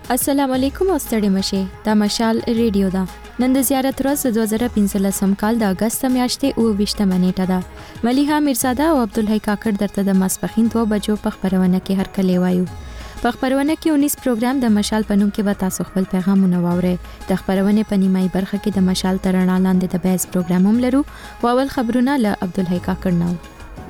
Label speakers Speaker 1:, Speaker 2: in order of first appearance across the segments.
Speaker 1: السلام علیکم او ستړي مشه دا مشال ریډیو دا نن د زیارت ورځ 2015 کال د اگست میاشتې او 20 نیټه ده ملیحه میرزاده او عبدالحی کاکړ درته د ماسپخین 2 بجو په خبرونه کې هر کله وایو په خبرونه کې 19 پروګرام د مشال پنوم کې به تاسو خپل پیغامونه واورئ د خبرونه په نیمای برخه کې د مشال ترڼا لاندې د بیس پروګرام هم لرو او اول خبرونه له عبدالحی کاکړ نو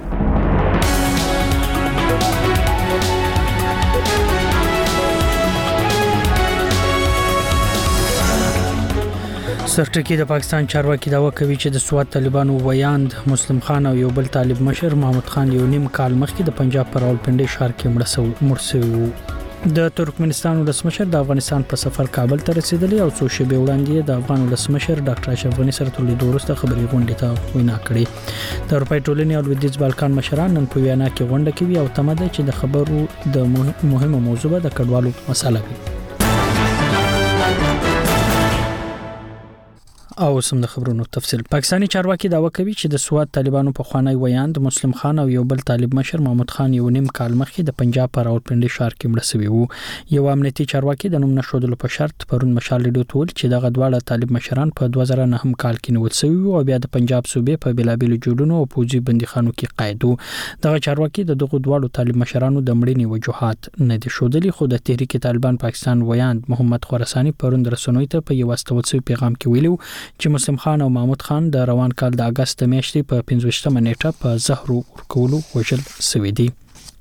Speaker 2: سرټکی د پاکستان چارواکي داوا کوي چې د سواد طالبانو ویاند مسلم خان او یو بل طالب مشر محمود خان یو نیم کال مخکې د پنجاب پر راولپنډي ښار کې مړ شو د ترکمنستان ولسمشر د افغانستان په سفر کابل ته رسیدلی او څو شپې وړاندې د افغان ولسمشر ډاکټر اشرف غنی سره تل وروسته خبري غونډه ته وینا کړې د اروپای ټولنې او لویدیځ بالکان مشران نن په وینا کې غونډه کوي او تمه چې د خبرو د مهمه موضوع د کډوالو مسله وي او سم د خبرونو تفصیل پاکستانی چارواکي داوا کوي چې د سواد طالبانو په خوانی ویاند مسلم خان او یو بل طالب مشر محمود خان یو نیم کال مخکې د پنجاب پر راولپنډي ښار کې مړ شوی وو یو امنیتي چارواکي د نوم نشودلو په شرط پرون مشال لیدو تول چې دغه دواړه طالب مشران په 2009 کال کې نیول شوی او بیا د پنجاب صوبې په بلابل جوړونو او پوجي بنديخانو کې قید وو دغه چارواکي د دغه دواړو طالب مشرانو د مړینې وجوهات نه دي شودلي خو د تحریک طالبان پاکستان ویاند محمد خراساني پرون رسنوي ته په یو واستول پیغام کې ویلو چې مسلم خان او محمود خان د روان کال د اگست میاشتې په 15 نیټه په زهر ورکولو وژل شوی دی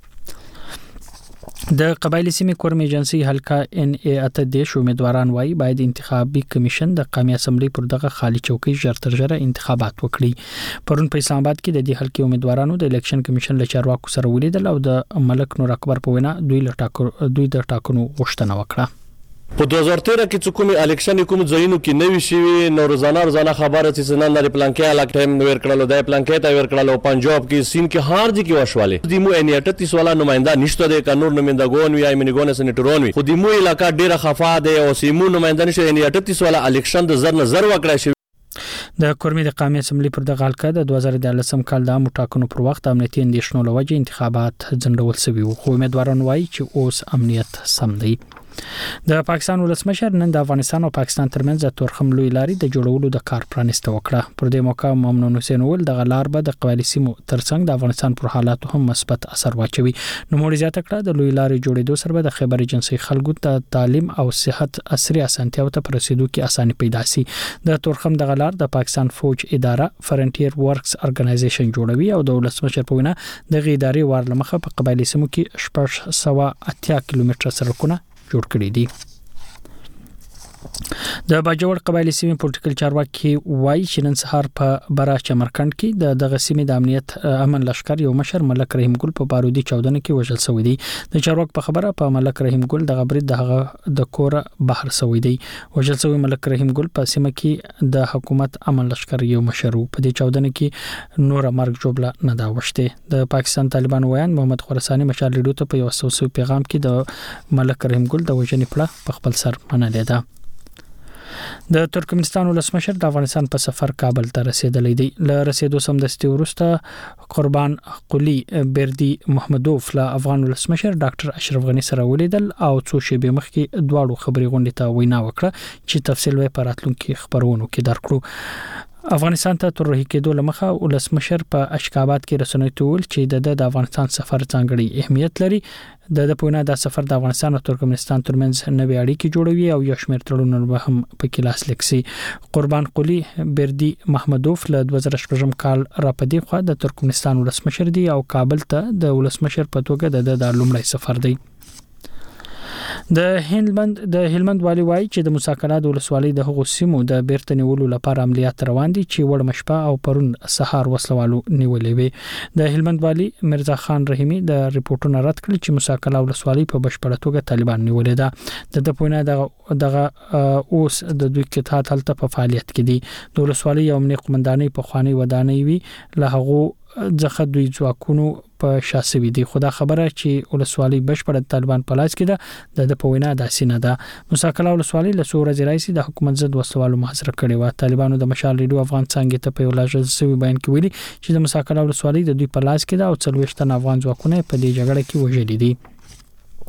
Speaker 2: د قبایلی سیمې کورم ایجنسی حلقه NA امیدواران وایي باید انتخابي کمیشن د قومي اسمبلی پر دغه خالی چوکۍ ژر تر ژره انتخابات وکړي پرون په اسلام آباد کې د دې حلقې امیدوارانو د الیکشن کمیشن له چارواکو سره ولیدل او د ملک نور اکبر په وینا دوی د ټاکنو غوښتنه وکړه
Speaker 3: په 2013 کې چې کومي الیکشن کوم ځایونو کې نوي شوی نو روزانه خبره چې نن لري پلانکې علاقه هم ور کړلو د پلانکې ته ور کړلو پنجاب کې سین کې هار دي کې وشواله د مو ان 38 والا نمائنده نشته د قانون نمائندګون وی ایمنګون سنټرون وی خو د مو علاقه ډیره خفا ده او سیمو نمائنده نشته ان 38 والا الیکشن د زر نظر وکړای شي
Speaker 2: د کورمي د قومي اسمبلی پر دغه حلقه د 2013 کال د مټاکنو پر وخت امنیتي اندیشنو لوجه انتخابات ځنډول شوی خو امیدواران وایي چې اوس امنیت سم دی د پاکستان ولسمشر نن د افغانستان او پاکستان ترمنځ د تورخم لوی لاري د جوړولو د کار پرانیسته وکړه پر دې موقع ممنون حسین ول د غلار به د قبایلی سیمو ترڅنګ د افغانستان پر حالاتو هم مثبت اثر واچوي نو موري زیاته کړه د لوی لاري جوړېدو سره به د خیبر ایجنسی خلکو ته تعلیم او صحت عصري اسانتیاو ته رسیدو کې اساني پیدا سي د تورخم د غلار د پاکستان فوج اداره فرنټیر ورکس ارګنایزیشن جوړوي او د ولسمشر په وینا د غیداري وارلمخه په قبایلی سیمو کې 880 کیلومتره سرکونه جوړ کړی دي د باجوړ قبایلی سیمې پولیټیکل چارواکي وایي چې نن سهار په برا چمرکند کې دغه سیمې د امنیت امن لشکر یو مشر ملک رحیم ګل په بارودی 14 کې وژل شوی دی د چارواک په خبره په ملک رحیم ګل د غبرید د کور بهر شوی دی وژل شوی ملک رحیم ګل په سیمه کې د حکومت امن لشکر یو مشر په دې 14 کې نور مرګ جوړه نه دا وشته د پاکستان طالبان ویان محمد خراساني مشال لیدو ته په یو سوسو پیغام کې د ملک رحیم ګل د وژنې پړه په خپل سر منلې ده د ترکمنستان ولسمشر د افغانستان په سفر کابل ته رسیدلی دی ل رسیدو سمدستي ورسته قربان قلی بردی محمدوف له افغان ولسمشر ډاکټر اشرف غنی سره ولیدل او څو شپې مخکې دواړو خبري غونډې ته وینا وکړه چې تفصیل وې په راتلونکو خبرونو کې درکړو افغانستان ته تر کېدو لمخه ولسمشر په اشکابات کې رسنۍ تول چې د افغانستان سفر ځانګړي اهمیت لري د پونا د سفر د افغانستان او ترکمنستان ترمنځ نوې اړیکې جوړوي او یو شمېر تړونونه به هم په کلاس لکسي قربان قلی بردی محمدوف له 2016 کال را پدې خو د ترکمنستان ولسمشر دی او کابل ته د ولسمشر په توګه د لومړی سفر دی د هلمند والی وایي چې د موسی د ولسوالۍ د هغو سیمو د بیرته نیولو لپاره عملیات روان دي چې وړ مشپه او پرون سهار وسلوالو نیولې وي د هلمند والی مرزا خان رحیمی د ریپورتونو رد کړ چې موسی ولسوالۍ په بشپړه توګه طالبان نیولې ده د پوینه دغه اوس د دوی کتاب هلته په فعالیت کې دي د ولسوالۍ یو امنیت قومندانۍ په خواني ودانۍ وی له هغه ځخه دوی ځواکونو په شاسوي دي خدا خبره چې ولسوالۍ بشپړه طالبان په لاس کې ده د پوینا داسې نه ده موسی ولسوالۍ له سور ځای د حکومت ضد وسوالو محاصره کړي و طالبانو د مشال ریډیو افغان څنګه ته په ولاژ سوي بیان کې ویلي چې د موسی ولسوالۍ د دوی په لاس کې ده او 40 تن افغان ځواکونه په دې جګړه کې وژل دي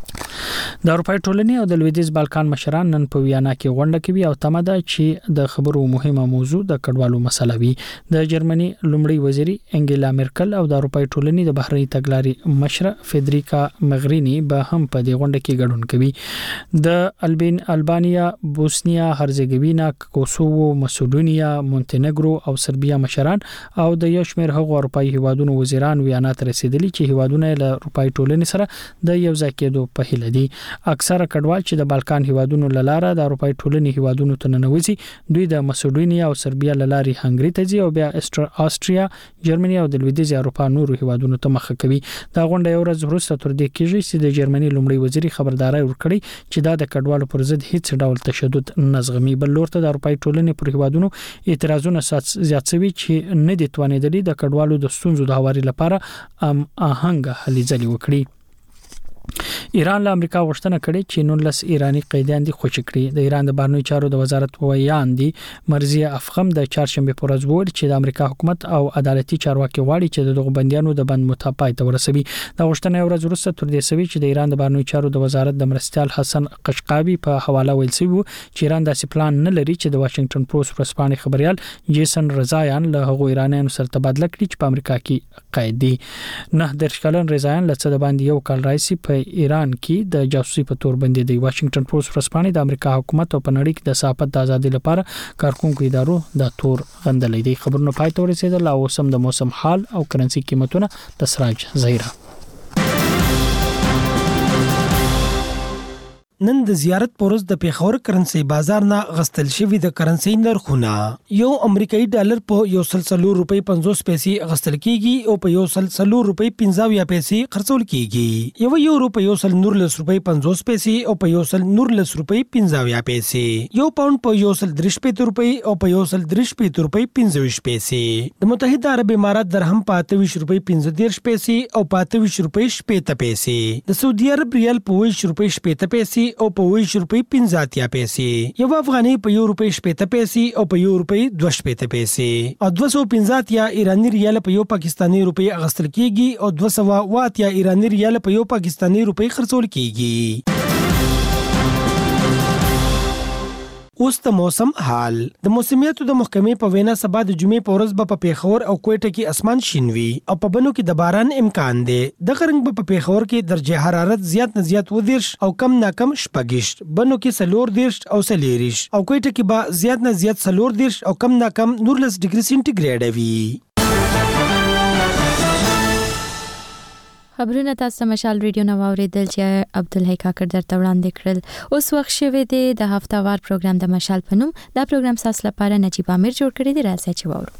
Speaker 2: د اروپای ټولنې او د لویدیځ بالکان مشران نن په ویانا کې غونډه کوي او تمه ده چې د خبرو مهمه موضوع د کډوالو مسله وي. د جرمني لومړی وزیري انګیلا مرکل او د اروپای ټولنې د بهرنی تګلارې مشره فدریکا مغرینی به هم په دې غونډه کې ګډون کوي. د البانیا، بوسنیا هرزګوینا، کوسوو، مسودونیا، مونتینګرو او سربیا مشران او د یو شمېر هغو اروپای هیوادونو وزیران ویانا ته رسیدلي چې هیوادونه له اروپای ټولنې سره د یو ځای کېدو په هیله دي. اکثره کډوال چې د بالکان هیوادونو لاره د اروپای ټولنې هیوادونو ته ننوځي دوی د مسودونیا او سربیا لاري هنګری ته ځي او بیا آستریا، جرمني او د لویدیځ اروپا نورو هیوادونو ته مخه کوي. دا غونډه یو ورځ وروسته تر دې کېږي چې د جرمني لومړی وزیري خبرداري ورکړي چې دا د کډوالو پر ضد هیڅ ډول تشدد نه زغمي. بل لور ته د اروپای ټولنې پر هیوادونو اعتراضونه زیات شوي چې نه دي توانېدلي د کډوالو د ستونزو د هواري لپاره آهنګ هلې ځلې وکړي. ایران له امریکا غوښتنه کړې چې 19 ایرانی قیدیان دي خوشی کړي. د ایران د بهرنیو چارو د وزارت ویان دي مرزیه افخم د چهارشنبه پر ورځ وویل چې د امریکا حکومت او عدالتي چارواکي غواړي چې دغه بنديانو د بند متپای ته ورسوي. د غوښتنې ورځ وروسته تر دې سوي چې د ایران د بهرنیو چارو د وزارت د مرستيال حسن قشقابي په حواله ویل شوی چې ایران داسې پلان نه لري چې د واشنگټن پوسټ ورځپاڼې خبريال جیسن رضایان له هغو ایرانیانو سره تبادله کړي چې په امریکا کې قید دي. 9 کلن رضایان له څه د باندې یو کال راځي په ایران کې د جاسوسي په تور باندې دی. واشنگټن پوسټ ورځپاڼې د امریکا حکومت او په نړۍ کې د صحافت د ازادۍ لپاره کارکونکو ادارو د تور غندلې دي. خبرونه پای ته ورسېدل او سم د موسم حال او کرنسي قیمتونه د سراج زهیره.
Speaker 4: نن د زیارت پورز د پیښور کرنسي بازار نه غستل شوی د کرنسي نرخونه یو امریکایي ډالر په 140 روپۍ 50 پیسې غستل کیږي او په 140 روپۍ 50 پیسې خرڅول کیږي. یو یورو په 119 روپۍ 50 پیسې او په 119 روپۍ 50 پیسې. یو پاوند په 130 روپۍ او په 130 روپۍ 25 پیسې. د متحده عرب امارات درهم په 28 روپۍ 15 پیسې او په 28 روپۍ 70 پیسې. د سعودي عرب ریال په 20 روپۍ 70 پیسې او په 20 روپۍ 50 پیسې. یو افغاني په 1 روپۍ 70 پیسې او په 1 روپۍ 2 پیسې. او 250 ایرانی ریال په 1 پاکستانی روپۍ اغستل کیږي او 280 ایرانی ریال په 1 پاکستانی روپۍ خرڅول کیږي. اوس د موسم حال. د موسمیاتو د محکمې په وینا سبا د جمعې په ورځ به په پیښور او کوټه کې اسمان شین وي او په بنو کې د باران امکان دی. د غرنګ په پیښور کې درجه حرارت زیات نه زیات ودیرش او کم نه کم شپږش، بنو کې سلور دیرش او سلیریش او کوټه کې به زیات نه زیات سلور دیرش او کم نه کم 19 ډیګري سنټیګریډ وي.
Speaker 1: خبرونه تاسو مشال ریډیو نو اوریدل چې عبدالحی کاکړ درته وړاندې کړل. اوس وخت شوه دی د هفتهوار پروګرام د مشال پنوم. دا پروګرام تاسو لپاره نجیب امیر جوړ کړی دی. راځي چې وورو.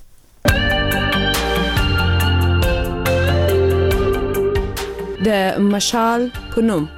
Speaker 5: د مشال پنوم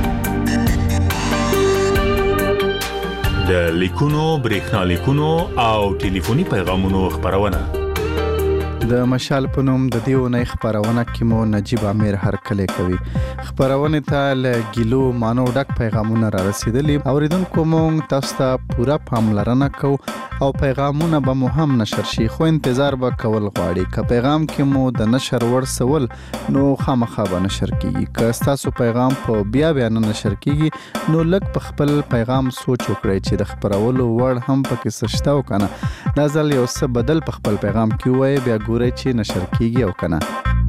Speaker 6: د لیکونو، برېښنا لیکونو او ټلیفوني پیغامونو خبرونه.
Speaker 7: د مشال پنوم د دیو نه خبرونه کې مو نجیب امیر هر کله کوي. خبرونه ته له ګلو مانو ډک پیغامونه را رسیدلي. اوریدونکو مونږ تاسو ته پوره پاملرنه کو او پیغامونه به مو هم نشر شي، خو انتظار به کول غواړي. که پیغام کې مو د نشر ور سوال نو خامخا به نشر کیږي. که تاسو پیغام په بیا نه نشر کیږي نو لږ په خپل پیغام سوچ وکړئ چې د خبرولو ور هم پکې سشته وکنه. دا ځل یو څه بدل په خپل پیغام کې وای بیا ګورئ چې نشر کیږي او کنه.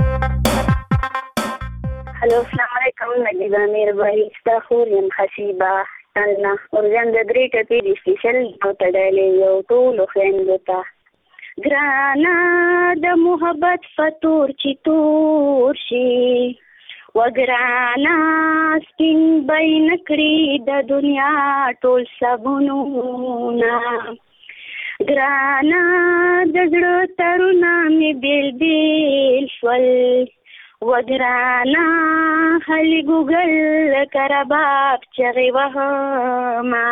Speaker 8: هلو السلام علیکم. نجیب امیر بھائی ستا خور یم حسیبه تلنا ورځم د درې ټپې د سپیشل او تړلې یو ټولو خویندو ته ګرانا د محبت فتور چې تور شي وګرانا سپین بین کړي د دنیا ټول سبونونه ګرانا د زړه ترونه مې بیل بیل شول وګرانا هلی ګوګل کرباب چغې وهما.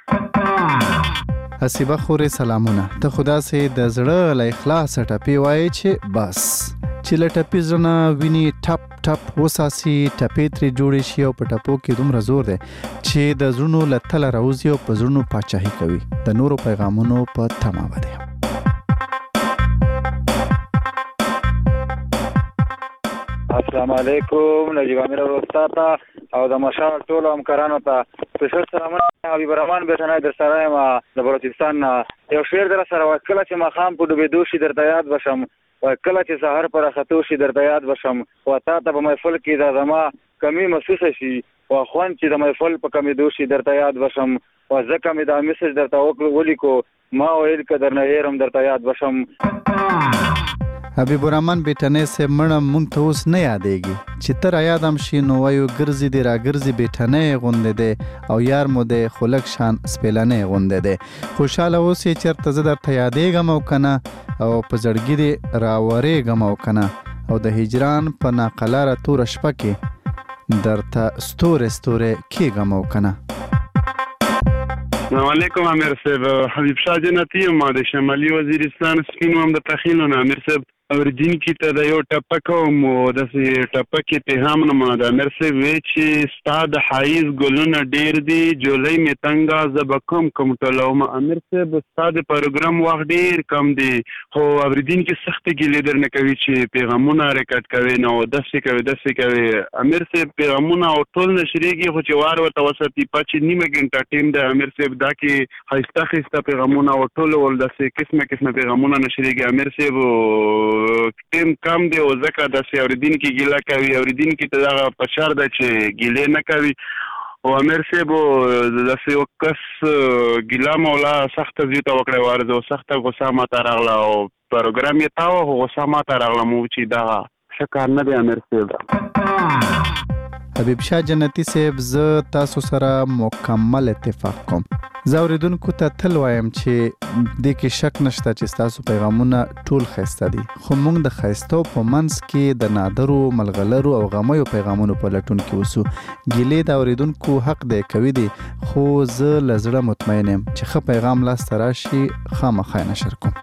Speaker 7: حسیبه خورې سلامونه. ته خدا سي د زړه له اخلاص ټپي وایي چې بس چې له ټپي زړه ویني ټپ ټپ وساسي ټپي ترې جوړې شي او په ټپو کې دومره زور دی چې د زړونو له تله راوځي او په زړونو پاچاهي کوي. د نورو پیغامونو په تمه وده.
Speaker 9: السلام علیکم. نجیب امیر استاد او د مشال ټول همکارانو ته سپیشل سلامونه. حبیب الرحمن بیٹنای در سره یم د بلوچستان. یو شعر در سره کله چې مخام په ډوبېدو شي درته یاد بشم، کله چې سحر پر خطو شي درته یاد بشم، و تا ته په محفل کې د زما کمی محسوسه شي، و خوند چې د محفل په کمیدو شي درته یاد بشم، و ځکه مې دا میسج درته ولیکو ما ویل که درنه هېرم درته یاد بشم.
Speaker 7: حبیب الرحمن بیٹنې سه مړه مونږ ته اوس نه یادېږي چې ته را یادم شي نو وایو ګرځي دې را ګرځي بیٹنې غوندې دی او یار مو دی خلک شان سپېلنې غوندې دی. خوشحاله اوسې چېرته زه درته یادېږم او که نه او په زړګي دې راورېږم او که نه او د هجران په ناقلاره توره شپه کې درته ستورې ستورې کېږم او که نه.
Speaker 10: السلام علیکم امیر صاحب. حبیب شاه جنتی یم، ما د شمالي وزیرستان سپین وم د تخیلو نه. امیر صاحب اوریدونکي ته د یو ټپه کوم او داسې ټپه کې پیغام نه ما د امیر صاحب وی چې ستا د حایز ګلونه ډېر دي جولۍ مې تنګه زه به کوم ټولوم. امیر صاحب ستا د پروګرام وخت ډېر کم دی خو اوریدونکي سختې ګیلې درنه کوي چې پیغامونه ریکارډ کوي نو داسې کوي. امیر صاحب پیغامونه او ټول نشریږي خو چې وار ورته وساتي پچې نیمه ګنټه ټیم دی. امیر صاحب دا کې ښایسته پیغامونه او ټول داسې قسمه پیغامونه نشریږي. امیر صاحب ټیم کم دی او ځکه داسې اورېدونکي ګیله کوي، اورېدونکي ته دغه فشار ده چې ګیلې نه کوي. او امیر صاحب داسې یو کس ګیله مولا سخته زوی ته وکړی وارزه او سخته غوسه ماته راغله او پروګرام یې تاوه خو غوسه ماته راغله. مو چې دغه ښه کار نه دی امیر صاحب.
Speaker 7: حبیب شاه جنتی صاحب زه تاسو سره مکمل اتفاق کوم. زه اوریدونکو ته تل وایم چې دې کې شک نشته چې ستاسو پیغامونه ټول ښایسته دي خو موږ د ښایستو په منځ کې د نادرو ملغلرو او غمیو پیغامونو په لټون کې اوسو. ګیلې د اوریدونکو حق دی کوي دي خو زه له زړه مطمئن یم چې ښه پیغام لاسته راشي خامخا یې نشر کوم.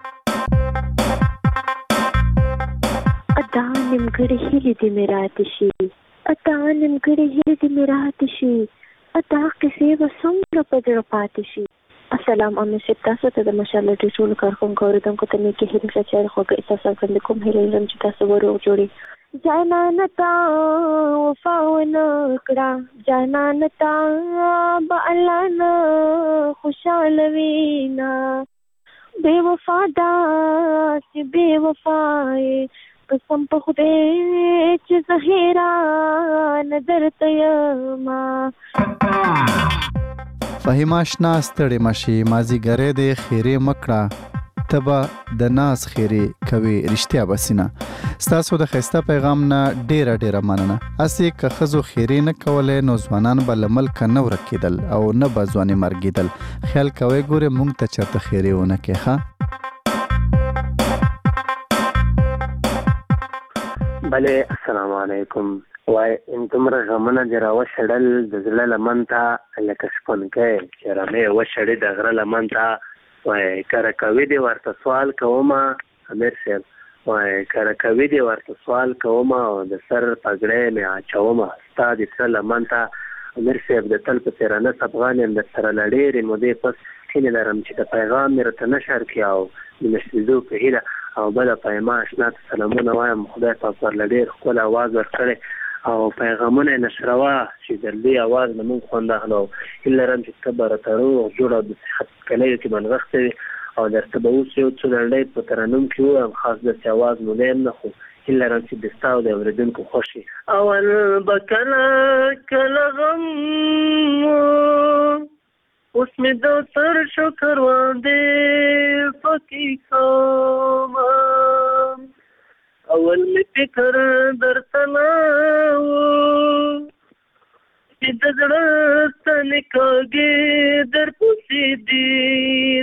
Speaker 11: ادا نیمګړې هیلې دې مې راته شي، ادا نیمګړې هیلې دې مې راته شي، ادا کیسې به څومره په زړه پاتې شي. السلام امیر صاحب تاسو ته د مشال ډېر ټولو کارکوونکو اورېدونکو ته نیکې هیلې ښه چای خوږه احساسات وړاندې کوم. هیله لرم چې تاسو به روغ جوړې. جانانه تا وفا ونه کړه، جانانه تا به الله نه خوشحاله وینا، بې وفا داسې بې وفا یې قسم په خدای چې زه حیرانه درته یمه.
Speaker 7: فهیمه اشنا ستړې مشي مازیګری دې خیرې مکړه ته به د ناز خیرې کوي رښتیا بسینه. ستاسو د ښایسته پیغام نه ډیره مننه. هسې که ښځو خیرې نه کولی نو ځوانان به له ملکه نه ورک کېدل او نه به ځوانې مرګېدل. خیال کوئ ګورې موږ ته چېرته خیرې ونه کړې ښه.
Speaker 12: بله السلام علیکم. وای دومره غمونه دې راوشړل د زړه لمن ته لکه شپونکی چې رمې وشړې د غره لمن ته. وای کره کوي دې ورته سوال کومه امیر صاحب، وای کره کوي دې ورته سوال کومه او د سر پګړۍ مې اچومه ستا د تره لمن ته. امیر صاحب د تل په څېره نه افغان یم در سره له ډېرې مودې پس هیلې لرم چې د پیغام مې راته نشر کړي او د نشریدو په هیله او بله فهیمه اشنا ته سلامونه وایم. خدای پاک ورله ډېر ښکلی اواز ورکړی او پیغامونه یې نشروه چې د دې اواز نه موږ خوند اخلو. هیله لرم چې ته به راته روغ جوړ او د صحت کلیو کې به نغښتی وي او درته به اوس یو څو لنډۍ په ترنم کې ووایم خاص داسې اواز مو نه یم نه خو هیله لرم چې د ستا او د اورېدونکو خوښ شي. اول به کله غم اوس مې د سر شو کروندې پکې کومه، اول مې فکر درته نه و چې د زړه ستنې کاږې درپسې دي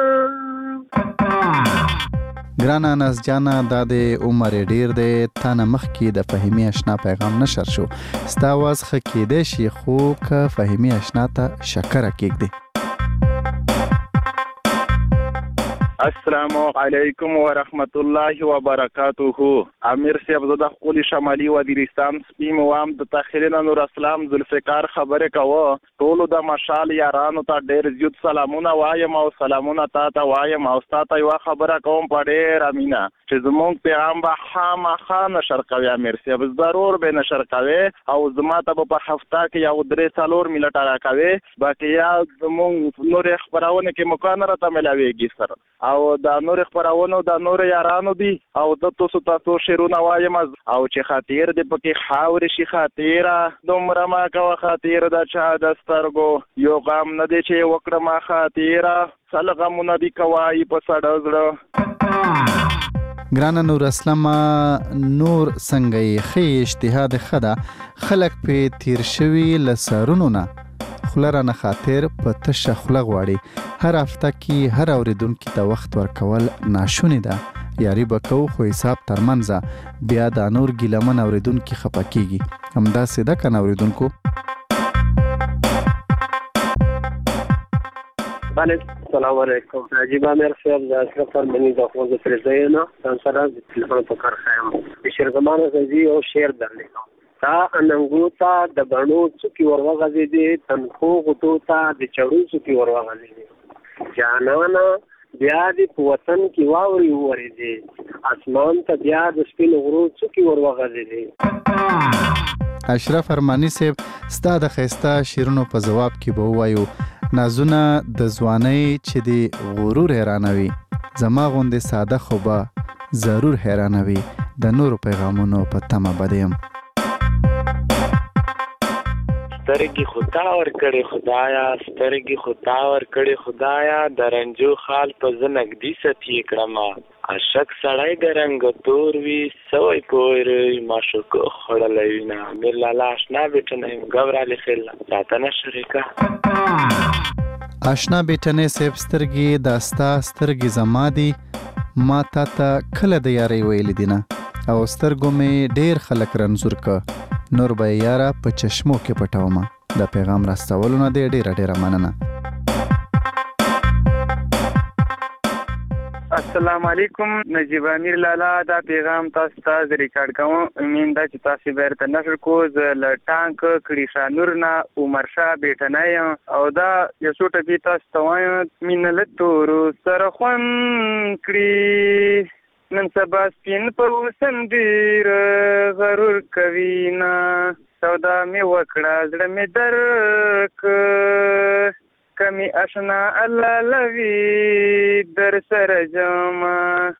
Speaker 12: نه.
Speaker 7: ګرانه ناز جانه دا د عمر ډیر دی تا نه مخکې د فهیمې اشنا پیغام نشر شو. ستا آواز ښه کېدی شي خو که فهیمې اشنا ته شکره کېږدي.
Speaker 13: السلام علیکم ورحمت الله وبرکاته. امیر صاحب زه د خپل شمالي وزیرستان سپیم وام د تخیلنا نور اسلام ذوالفقار خبره کوه. ټولو د مشال یارانو ته ډیر زیات سلامونه وایم او سلامونه تا وایم او تاسو یو خبره کوم په ډیر امینه چې زموږ پیغام به خامخا نشر کوي. امیر صاحب ضرور به نشر کوي او زما ته په هفته کې یو 3-4 منټه راکوي باقي یا زموږ نور خبرونه کې مکان راته ملاويږي سره او دا نور خبرونه دا نور یارانو دي او د تاسو شیرونه وایم او چې خاطر دې پکې خاور شي خاطره دومره ما کا خاطر د چا د سترګو یو غم نه دی چې وکړه ما خاطره سلغمونه دي کوي په سړزړه.
Speaker 7: ګرانه نور اسلام نور څنګه خې اجتهاد خدا خلق په تیر شوی لسرونو نه خلرانه خاطر په تشه خله غواړي. هر هفته کې هر اوریدونکو ته وخت ورکول ناشونی ده. یاري بکو خو حساب ترمنځه بیا د نور ګیلمن اوریدونکو خپکیږي. همدا سیده کنه اوریدونکو.
Speaker 12: السلام علیکم. عجیب امیر صاحب د اشرف فرمانی د خپل پرځاینا سره د ټلیفون په کار خایم د شرګمانه زی او شیر درلیکم تا اننګو تا د بڼو څوکي ورغځي دي تنخو غټو تا د چړو څوکي ورغځي دي جانانا بیا د وطن کې واوري ووري دي اسمان ته بیا د سپین غرو څوکي ورغځي دي.
Speaker 7: اشرف فرمانی صاحب ستا د خيستا شیرونو په جواب کې به وایو نازونه د ځواني چې دی غرور حیرانوي زما غوندې ساده خوبه ضرور حیرانوي د نور پیغامونو په تمه بدیم.
Speaker 14: سترګي خدا ور کړي خدایا سترګي خدا ور کړي خدایا درنجو خال په زنګ دي ستی کرما عاشق سړی د رنگ تور وی سوي پوری ماشوک خړلوینا مل لاش نه بټنه غوړالي خل ساتنه شریکا.
Speaker 7: آشنا بیٹنه سیب سترګي داستا سترګي زما دي ما تا کله د یاري ویل دینه او سترګو می ډیر خلک رنزور ک نور به یارا په چشمو کې پټاوم د پیغام راستولونه دی ډیره مننه.
Speaker 13: السلام علیکم نجیب امیر لالا دا پیغام تاسو ته ریکارډ کوم امین دا چې تاسو بیرته نشر کو ز لټانک کړي شانور نه عمر شاه بیٹنای او دا یو څه ټکی تاسو ته وایم مینل تور سره خون کړي نن سبا سپین په وسندیر غرور کوینا سودا می وکړه زړه می درک کمی اشنا الله لوی در سره جما.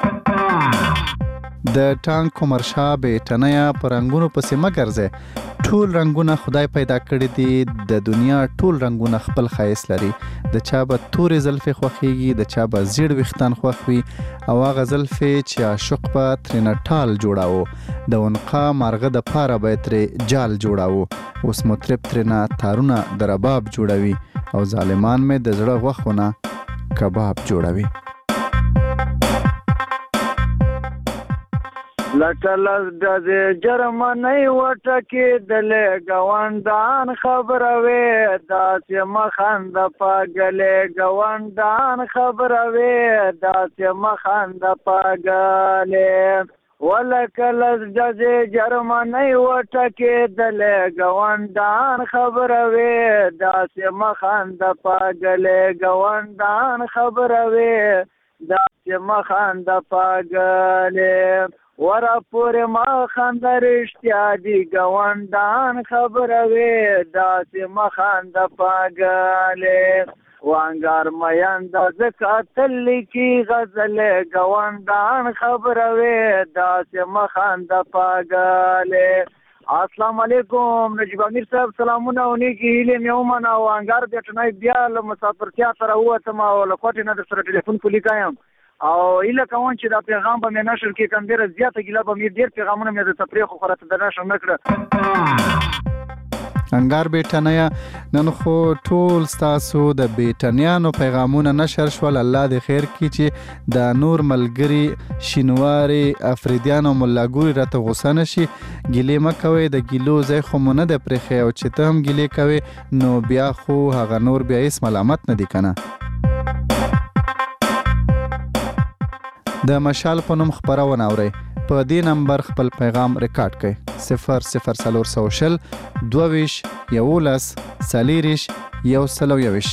Speaker 7: د ټانک عمر شاه بیٹنیا پرنګونو پسې مګرځه ټول رنگونه خدای پیدا کړی دي د دنیا ټول رنگونه خپل خایس لري د چا به تورې زلفې خوښیږي د چا به زیړ ویښتان خوښ وي او هغه زلفې چې عاشق به ترېنه ټال جوړاوه د عنقا مارغه د پاره به ترې جال جوړاوه اوس مطرب ترېنه تارونه د رباب جوړوي او ظالمان مې د زړه غوښونه کباب جوړوي.
Speaker 13: لټلز د جرمنی وټکې دلې ګوندان خبروي داسې مخند پاګلې ګوندان خبروي داسې مخند پاګلې ولکلز د جرمنی وټکې دلې ګوندان خبروي داسې مخند پاګلې ګوندان خبروي داسې مخند پاګلې ورا پورې ما خندر اشتیا دی ګوندان خبروي داسې مخند پاګلې وانګار میند زکاتل کی غزل ګوندان خبروي داسې مخند پاګلې. السلام علیکم نجیب امیر صاحب سلامونه او نیکی هیله مې ومنه او انګار بیٹنای بیا له مسافرتیا سره ووتم او له کوټې نه د سره ټلیفون کولی کایم او ایله کوم چې دا پیغام به مې نشر کې کم ډیره زیاته ګیله به مې ډیر پیغامونه مې د تفریح خو خلاص د نشر نکړه.
Speaker 7: انګار بیٹنیا نن خو ټول ستاسو د بیٹنیانو پیغامونه نشر شول. الله دې خیر کړي چې د نور ملګری شینواري افریدیانو ملاګوري راته غوسه نشي. ګیلې مکوي د ګیلو ځای خو مونږ نه د پرېښی او چې ته هم ګیلې کوي نو بیا خو هغه نور بیا هیڅ ملامت نه دي کنه. د مشال په نوم خبرونه اورئ په دې نمبر خپل پیغام ریکارډ کړئ 00420 22 11 40 121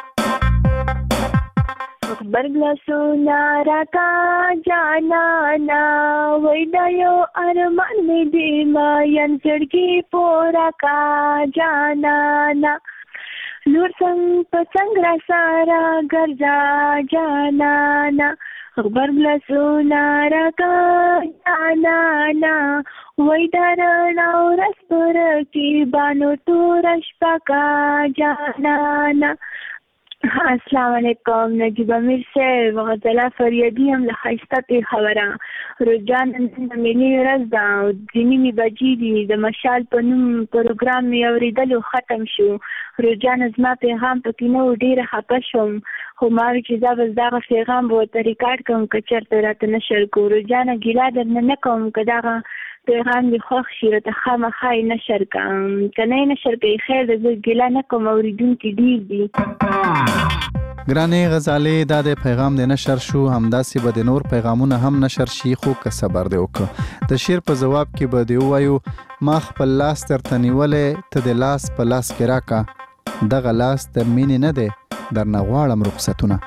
Speaker 11: برگلاسونا راکا جانانا ویدایو ارمان می دیما ین چڑکی پورا کا جانانا نور سنگ پسنگ را سارا گرجا جانانا برگلاسونا راکا جانانا ویدارنا ورس پر کی بانو تورش پاکا جانانا السلام علیکم نجیب امیر صاحب غزله فریادي هم له ښایسته پېښوره روجان نن ملي ورځ ده او ځینې مې بجې دي د مشال په نوم پروګرام مې اورېدلو ختم شو روجان زما پیغام پکې نه و ډېره خفه شوم خو ما وی چې زه به دغه پیغام به ورته ریکارډ کړم که چېرته راته نشر کړو روجانه ګیله درنه نه کوم که دغه پیغام دې خوښ شي راته خامخا یې نشر کړم که نه یې نشر کوي خیر ده زه ګیله نه کوم اورېدونکي ډېر دي
Speaker 7: ګرانې غزالې دا د پیغام د نشر شو همداسې به د نور پیغامونه هم نشر شي خو که صبر دې وکړه د شعر په ځواب کې به دې ووایو ما خپل لاس درته نیولی ته د لاس په لاس کې راکړه دغه لاس د مینې نه دی درنه غواړم رخصتونه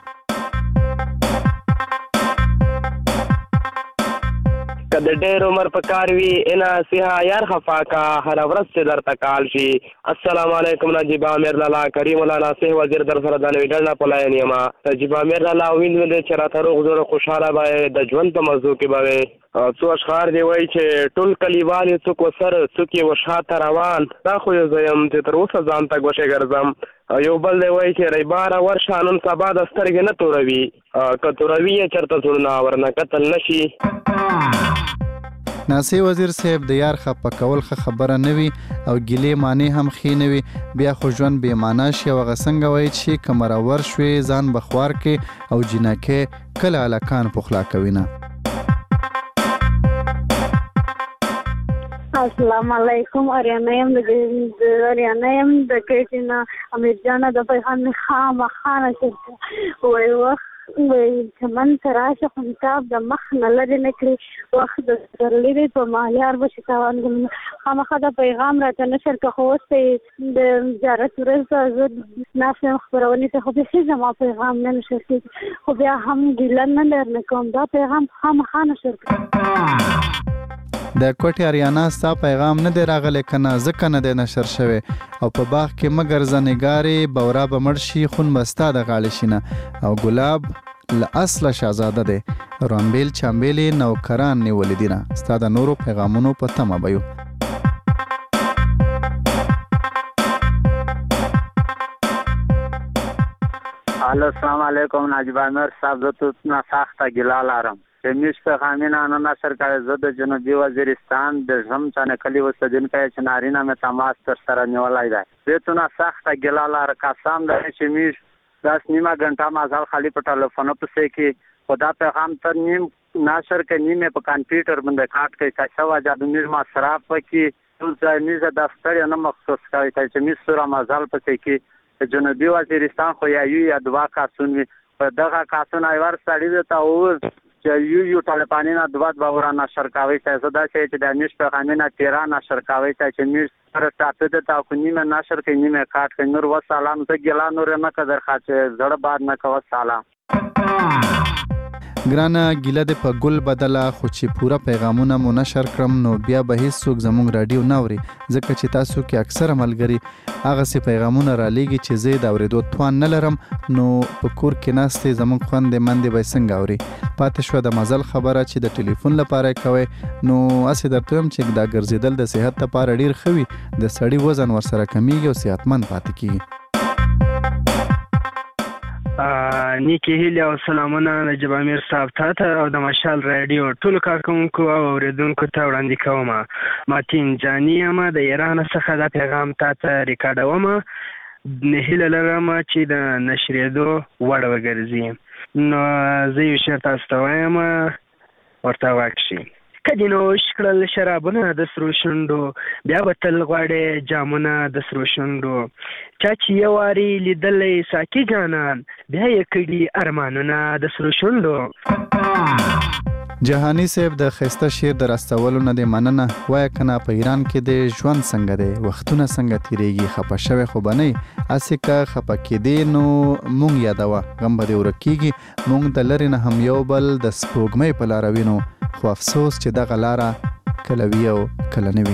Speaker 14: که د ډېر عمر په کار وي انا سیها یار خفا کا هره ورځ چې درته کال شي السلام علیکم نجیب امیر لالا کریم الله ناصح وزیر در سره د نوې ډل نه پلاین یم نجیب امیر لالا ویل چې راته روغ جوړ خوشاله به د ژوند په موضوع کې به څو اشعار دی وایي چې ټول کلیوال یې څوک وسر څوک یې وشاته روان دا خو یو زه یم چې تر اوسه ځان ته ګوشې ګرځم یو بل دی وایي چې ریباره ورشه نن سبا د سترګې نه توروي که توروي یې چېرته زړونه ورنه کتل نه شي
Speaker 7: ناصح وزیر صاحب د یار خفه کول ښه خبره نه وي او ګیلې معنی هم ښې نه وي بیا خو ژوند بې معنا شي او هغه څنګه وایي چې که مرور شوې ځان به خوار کې او جینکې کله هلکان پخلا کوي نه
Speaker 8: السلام علیکم اریانا یم د کټې نه امیر جانه د پیغام مې خامخا نشر وایي وخت چمن ته راشه خو کتاب د مخ نه لرې نه کړي وخت د سرلي دی په مالیار به شي تاوان خامخا د پیغام راته نشر که خو اوس ته د زیارت ورځ ده زه ناست یم خپرونې ته خو بیخي زما پیغام نه نشر کېږي خو بیا هم ګیله نه درنه کوم دا پیغام خامخا نشر کړي
Speaker 7: د کوټې اریانا ستا پیغام نه دی راغلی که نه ځکه نه دی نشر شوی او په باغ کې مه ګرځه نګارې بورا به مړ شي خون به ستا د غاړې شي نه او ګلاب له اصله شهزاده دی رامبیل چامبیل یې نوکران نیولي دي نه ستا د نورو پیغامونو په تمه به یو
Speaker 13: السلام علیکم نجیب امیر صاحب زه توتنه سخته ګیله لرم چې موږ پیغامونه نه نشر کوي زه د جنوبي وزیرستان د ژمچانې کلي اوسېدونکی چې نارینه مې تماس تر سره نیولی دی دې تونه سخته ګیله لره قسم دی چې موږ داس نیمه ګنټه مزل خالي په ټلیفونه پسې کې خو دا پیغام تر نیم نشر کوي نیمې په کمپیوټر باندې کاټ کوي که څه وجه د موږ مصرف پکې ټول ځای موږ د ستړیا نه مخصوص کوي چې موږ سوره مزل پسې کې د جنوبي وزیرستان خو یا دوه کاسون وي په دغه کاسون ایوار سړي ته وویل چې یو ټلیفونونه دوه ورا نشر کوي چې زدا چې د میش پیغامونه 13 نشر کوي چې میش سره تاسو ته تاسو نیمه نشر کوي نیمه کاټ کوي نور و سلام ته ګلا نور نه قدر خاطر زړه باد نه کوه سلام
Speaker 7: ګرانه ګیله د په ګل بدله خو چې پوره پیغامونه مو نشر کړم نو بیا به هیڅوک زموږ رادیو نه اوري ځکه چې تاسو کې اکثره ملګري هغسې پیغامونه رالیږي چې زه د اورېدو توان نه لرم نو په کور کې ناستې زموږ خوندې مندې به یې څنګه اوري پاتې شوه د مزل خبره چې د ټلیفون لپاره یې کوئ نو هسې درته وایم چې دا ګرځېدل د صحت لپاره ډېر ښه وي د سړي وزن ورسره کمیږي او صحتمند پاتې کېږي
Speaker 15: نیکی هیله او سلامونه نجیب امیر صاحب ته او د مشال رادیو ټولو کارکوونکو او اوریدونکو ته وړاندې کوم ماتین جاني یم د ایران څخه دا پیغام ته ریکارډوم هیله لرم چې د نشریدو وړ وګرځي نو زه یو شعر تاسو ته وایم ورته واکشي کدی نوش کړل شرابونه د سرو شونډو بیا به تل غواړې جامونه د سرو شونډو چا چې یو وارې لیدلی ساقي جانان بیا یې کړي ارمانونه د سرو شونډو
Speaker 7: جهانی صاحب د خسته شعر د راستولو نه د مننه وای کنه په ایران کې د ژوند څنګه دی وختونه څنګه تیریږي خپه شوی خو بنئ اسې که خپه کېدې نو مونږ یادوه غم به دې ورکېږي مونږ د لرې نه هم یو بل د سپوږمۍ په لاره وینو خو افسوس چې دغه لاره کله وي او کله نه وي.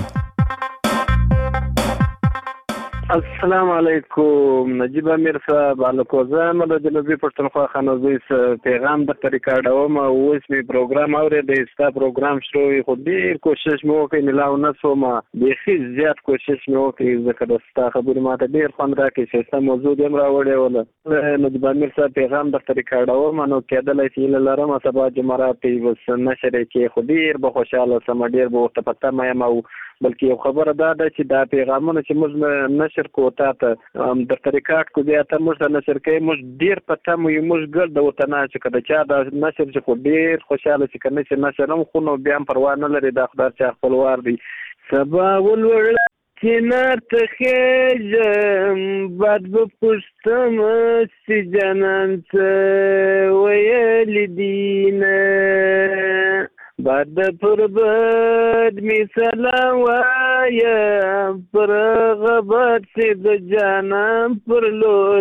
Speaker 16: السلام علیکم نجیب امیر صاحب الکوزم د جنوبي پښتونخوا خانوزي پیغام د ریکارډوم اوس می پروګرام اورید استا پروګرام شروع خو ډیر کوشش مو کوي ملاو نسو ما بيخي زیات کوشش مو کوي ځکه د ستا خبرې ماته ډیر خوند راکړي چې سم موضوع دم راوړې ولا نجیب امیر صاحب پیغام د ریکارډوم نو کېدلای شي لرم سبا جمعرات وس نشر کې خو ډیر به خوشاله سم ډیر به ورته پته ما بلکې یو خبره دا ده چې دا پیغامونه چې موږ نشر کوو ته د ریکارډ کو بیا ته موږ نشر کوي موږ ډیر پته مو موږ ګرد وته نه چې کله چا دا نشر چې خو ډیر خوشاله چې کنه چې نشر هم خو نو بیا پروا نه لري دا خدای چې خپلوار دی سبا ولور چې نارته خېژم باد به پوښتم چې جانان څه ویل دینه بعد پر بد می سلام وایا پر غبط سے د جانم پر لور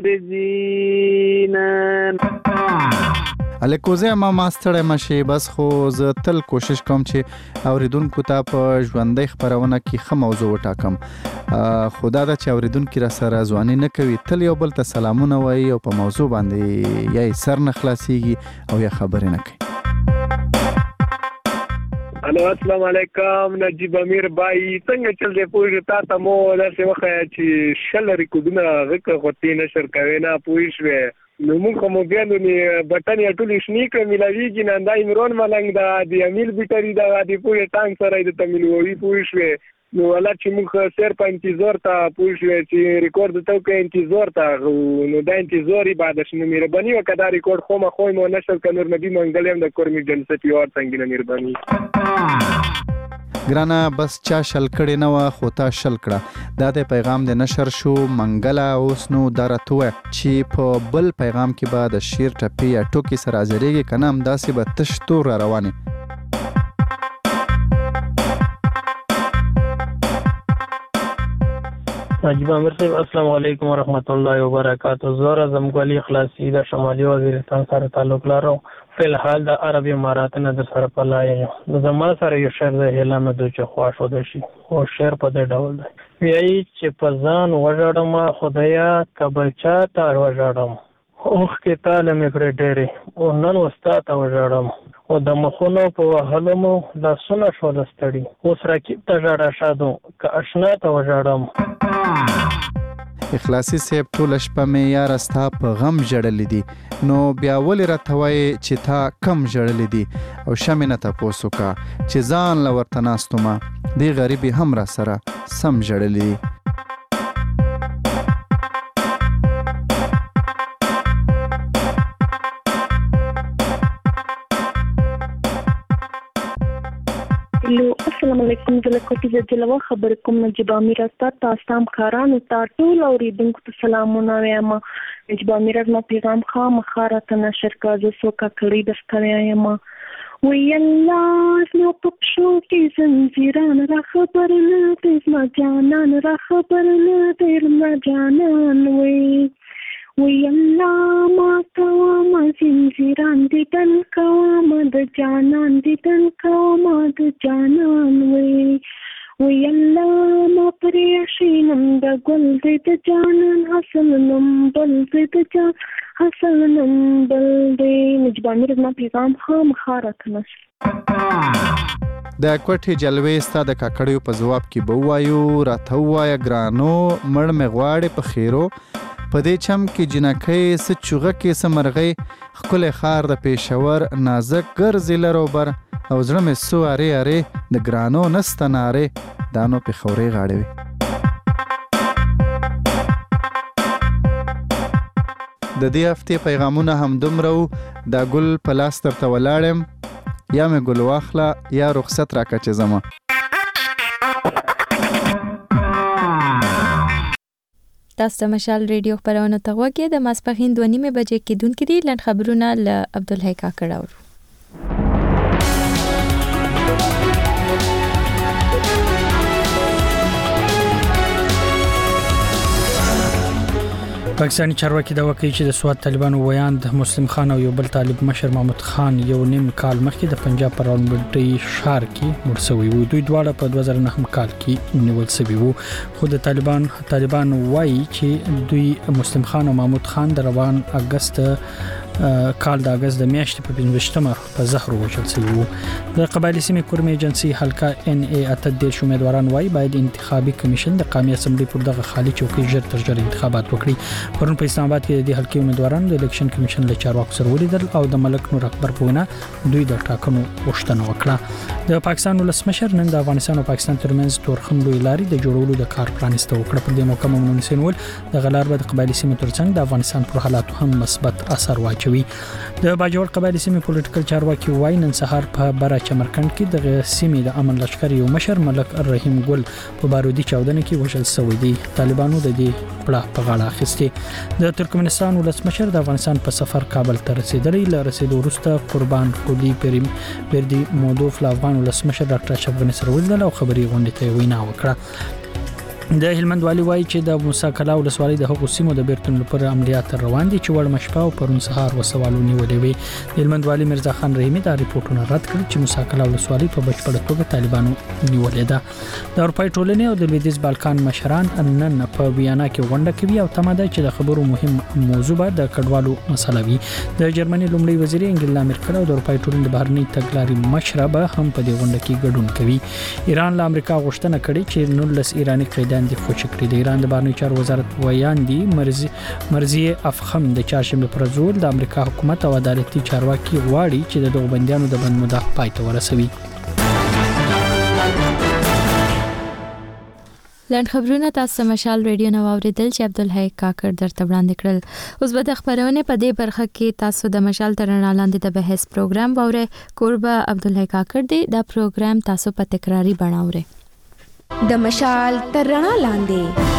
Speaker 16: زینن
Speaker 7: الکوزه ما ماستړه مشه بس خو زه تل کوشش کوم چې اوریدونکو ته په ژوندۍ خبرونه کې خه موضوع وټاکم خدا دا چې اوریدونکو را سره ځواني نه کوي تل یو بل ته سلامونه وایي او په موضوع باندې یا سر نه خلاصيږي او یا خبرې نه کوي.
Speaker 16: الو السلام علیکم نجیب امیر بای څنګه چل دی پوه تا ته مو داسې وخت چې شل ریکودونه غکه غوتی نشر کوي نه پوه شوې نو موږ کوم بیان نو بټن یا ټول شنی کړه ملاویږي نه دا عمران ملنګ دا دی امیل بیټری دا دی پوه ټانک سره د تملوي پوه شوې نو ولا چې موږ سر په انتظار ته پوه شوې چې ریکورډ ته کې انتظار ته نو دا انتظاری بعد شنو مهرباني وکړه ریکورډ خو ما خو مو نشر کنور نبی منګلم د کورمی جلسه پیور څنګه مهرباني
Speaker 7: ګرانه بس چا شل کړي نه و خو تا شل کړه دا د پیغام د نشر شو منګلا اوس نو درته چې په بل پیغام کې بعد شیر ټپی یا ټوکی سره ازریږي کنه هم داسې به تشتو را روانه.
Speaker 17: نجیب امیر صاحب السلام علیکم ورحمت الله وبرکاته زوره زمګلی اخلاصي د شمالي وزیرستان سره تعلق لرو فلحال د عربي امارات نه د سره پلای نو زما سره یو شعر د هلامه د چخوا شو د شي او شعر په د ډول دی وی چې په ځان وژړم خدایا کبچا تار وژړم اوخ کې تعالی مې پر ډېرې او نن وستا ته وژړم او د مخونو په وهلمو د سونه شو لستړي اوس راکیب ته ژړا شادو که آشنا ته وژړم.
Speaker 7: اخلاصي صاحب ټول شپه مې یار استا په غم جړلې دي نو بیا ولې راته وایي چې تا کم جړلې دي او شمه نه تاسو کا چې ځان لورته ناستومه دی غریبي هم را سره سم جړلې دي.
Speaker 11: السلام علیکم زه کوټی جلوه خبر کوم نجیب امیر تاسو هم خارانو ټول اوریدونکو ته سلامونه وایم نجیب امیر ما پیغام خامخاره نشر کازه سوکا کړی د ستړیا ما وی الله نو پښو کې زنجیران را خبر نه دې ما جانان را خبر نه دې ما جانان وی الله ما کوما زنجیران دې تن کوما د جانان دې تن کوما د جانان وی الله ما پریشینم د ګل دې د جانان حسن نم بل دې د جان حسن نم بل دې نجبان رزما پیغام خامخاره نس
Speaker 7: د کوټي جلوې ستا د کاکړیو په جواب کې بوایو راته وایا ګرانو مړ مې غواړي په خیرو په دې چم کې جنکې س چوغه کې سمرغې خپل خار د پېښور نازک ګرځي لروبر او زړه مې سو اره اره د ګرانو نستناره دانو په خورې غاړې د دې هفته پیغامونه هم دومره د ګل پلاستر ته ولاړم یا مې ګل واخله یا رخصت راکچې زما.
Speaker 1: تاسو مشال ریډیو خبرونه ته وګورئ د ماسپخین 2:30 بجې کې دونکو دي لند خبرونه ل عبدالحی کاکړ اورو.
Speaker 2: پاکستاني چارواکي دا وکړي چې د سواد طالبانو ویاند مسلم خان او یو بل طالب مشر محمود خان یو نیم کال مخکې د پنجاب په راولپنډي ښار کې مړ شوی وو. دوی دواړه په 2009 کال کې نیول شوي وو. خو د طالبان وایي چې دوی مسلم خان او محمود خان د روان اگست کال د اگست د میاشتې په 25مه په زهر وژل شوی وو. د قبایلی سیمې کورم ایجنسی حلقه ان ای اتدیر امیدواران وایي باید انتخابي کمیشن د قومي اسمبلی پر دغه خالي چوکۍ ژر تر ژره انتخابات وکړي. پرون په اسلام آباد کې د حلقې امیدوارانو د الیکشن کمیشن له چارواکو سره ولیدل او د ملک نور اکبر په وینا دوی د ټاکنو غوښتنه وکړه. د پاکستان ولسمشر نن د افغانستان او پاکستان ترمنځ تورخم لوی لارې د جوړولو د کار پرانیسته وکړه. په دې موقع ممنون حسین ول د غلار به د قبایلی سیمې ترڅنګ د افغانستان پر حالاتو هم مثبت اثر واچوي. د باجوړ قبایلی سیمې پولیټیکل چارواکي وایي نن سهار په برا چمرکند کې د سیمې د امن لشکر یو مشر ملک رحیم ګل په بارودي چاودنه کې وژل شوی دی. طالبانو د دې پړه په غاړه اخیسته. د ترکمنستان ولسمشر د افغانستان په سفر کابل ته رسیدلی. له رسیدو وروسته قربان قلی بردی مودوف له افغان ولسمشر ډاکټر اشرف غني سره ولیدل او خبري غونډه ته وینا وکړه. د هلمند والی وایي چې د موسی کلا ولسوالۍ د حقوق سیمو د بیرتون لپاره عملیات روان دي چې وړ مشپا او پرون سهار وسوالو نیولې وي. د هلمند والی مرزا خان رحیمی دا ریپورتونه رد کړ چې موسی کلا ولسوالۍ په بشپړه توګه طالبانو نیولې ده. د اروپای ټولنې او د لویدیځ بالکان مشران نن په ویانا کې غونډه کوي او تمه ده چې د خبرو مهم موضوع به د کډوالو مسله وي. د جرمني لومړي وزیر انګلا میرکل او د اروپای ټولنې د بهرنی تګلارې مشر به هم په دې غونډه کې ګډون کوي. ایران له امریکا غوښتنه کړې چې 19 ایرانی قیدیان د خوشی کړی. د ایران د بهرنی چارو وزارت ویاندي مرزیه افخم د چهارشنبه پر ورځ د امریکا حکومت او عدالتي چارواکي غواړي چې د دغو بندیانو د بند موده پای ته ورسوي.
Speaker 1: لاند خبرونه تاسو مشال ریډیو نو اوریدل چې عبدالحی کاکړ درته وړاندې کړل. اوس به د خبرونه په دې برخه کې تاسو د مشال ترنا لاندې د بحث پروګرام ووره. قربا عبدالحی کاکړ دی دا پروګرام تاسو په تکراری بناوره.
Speaker 18: د مشال ترنا لاندې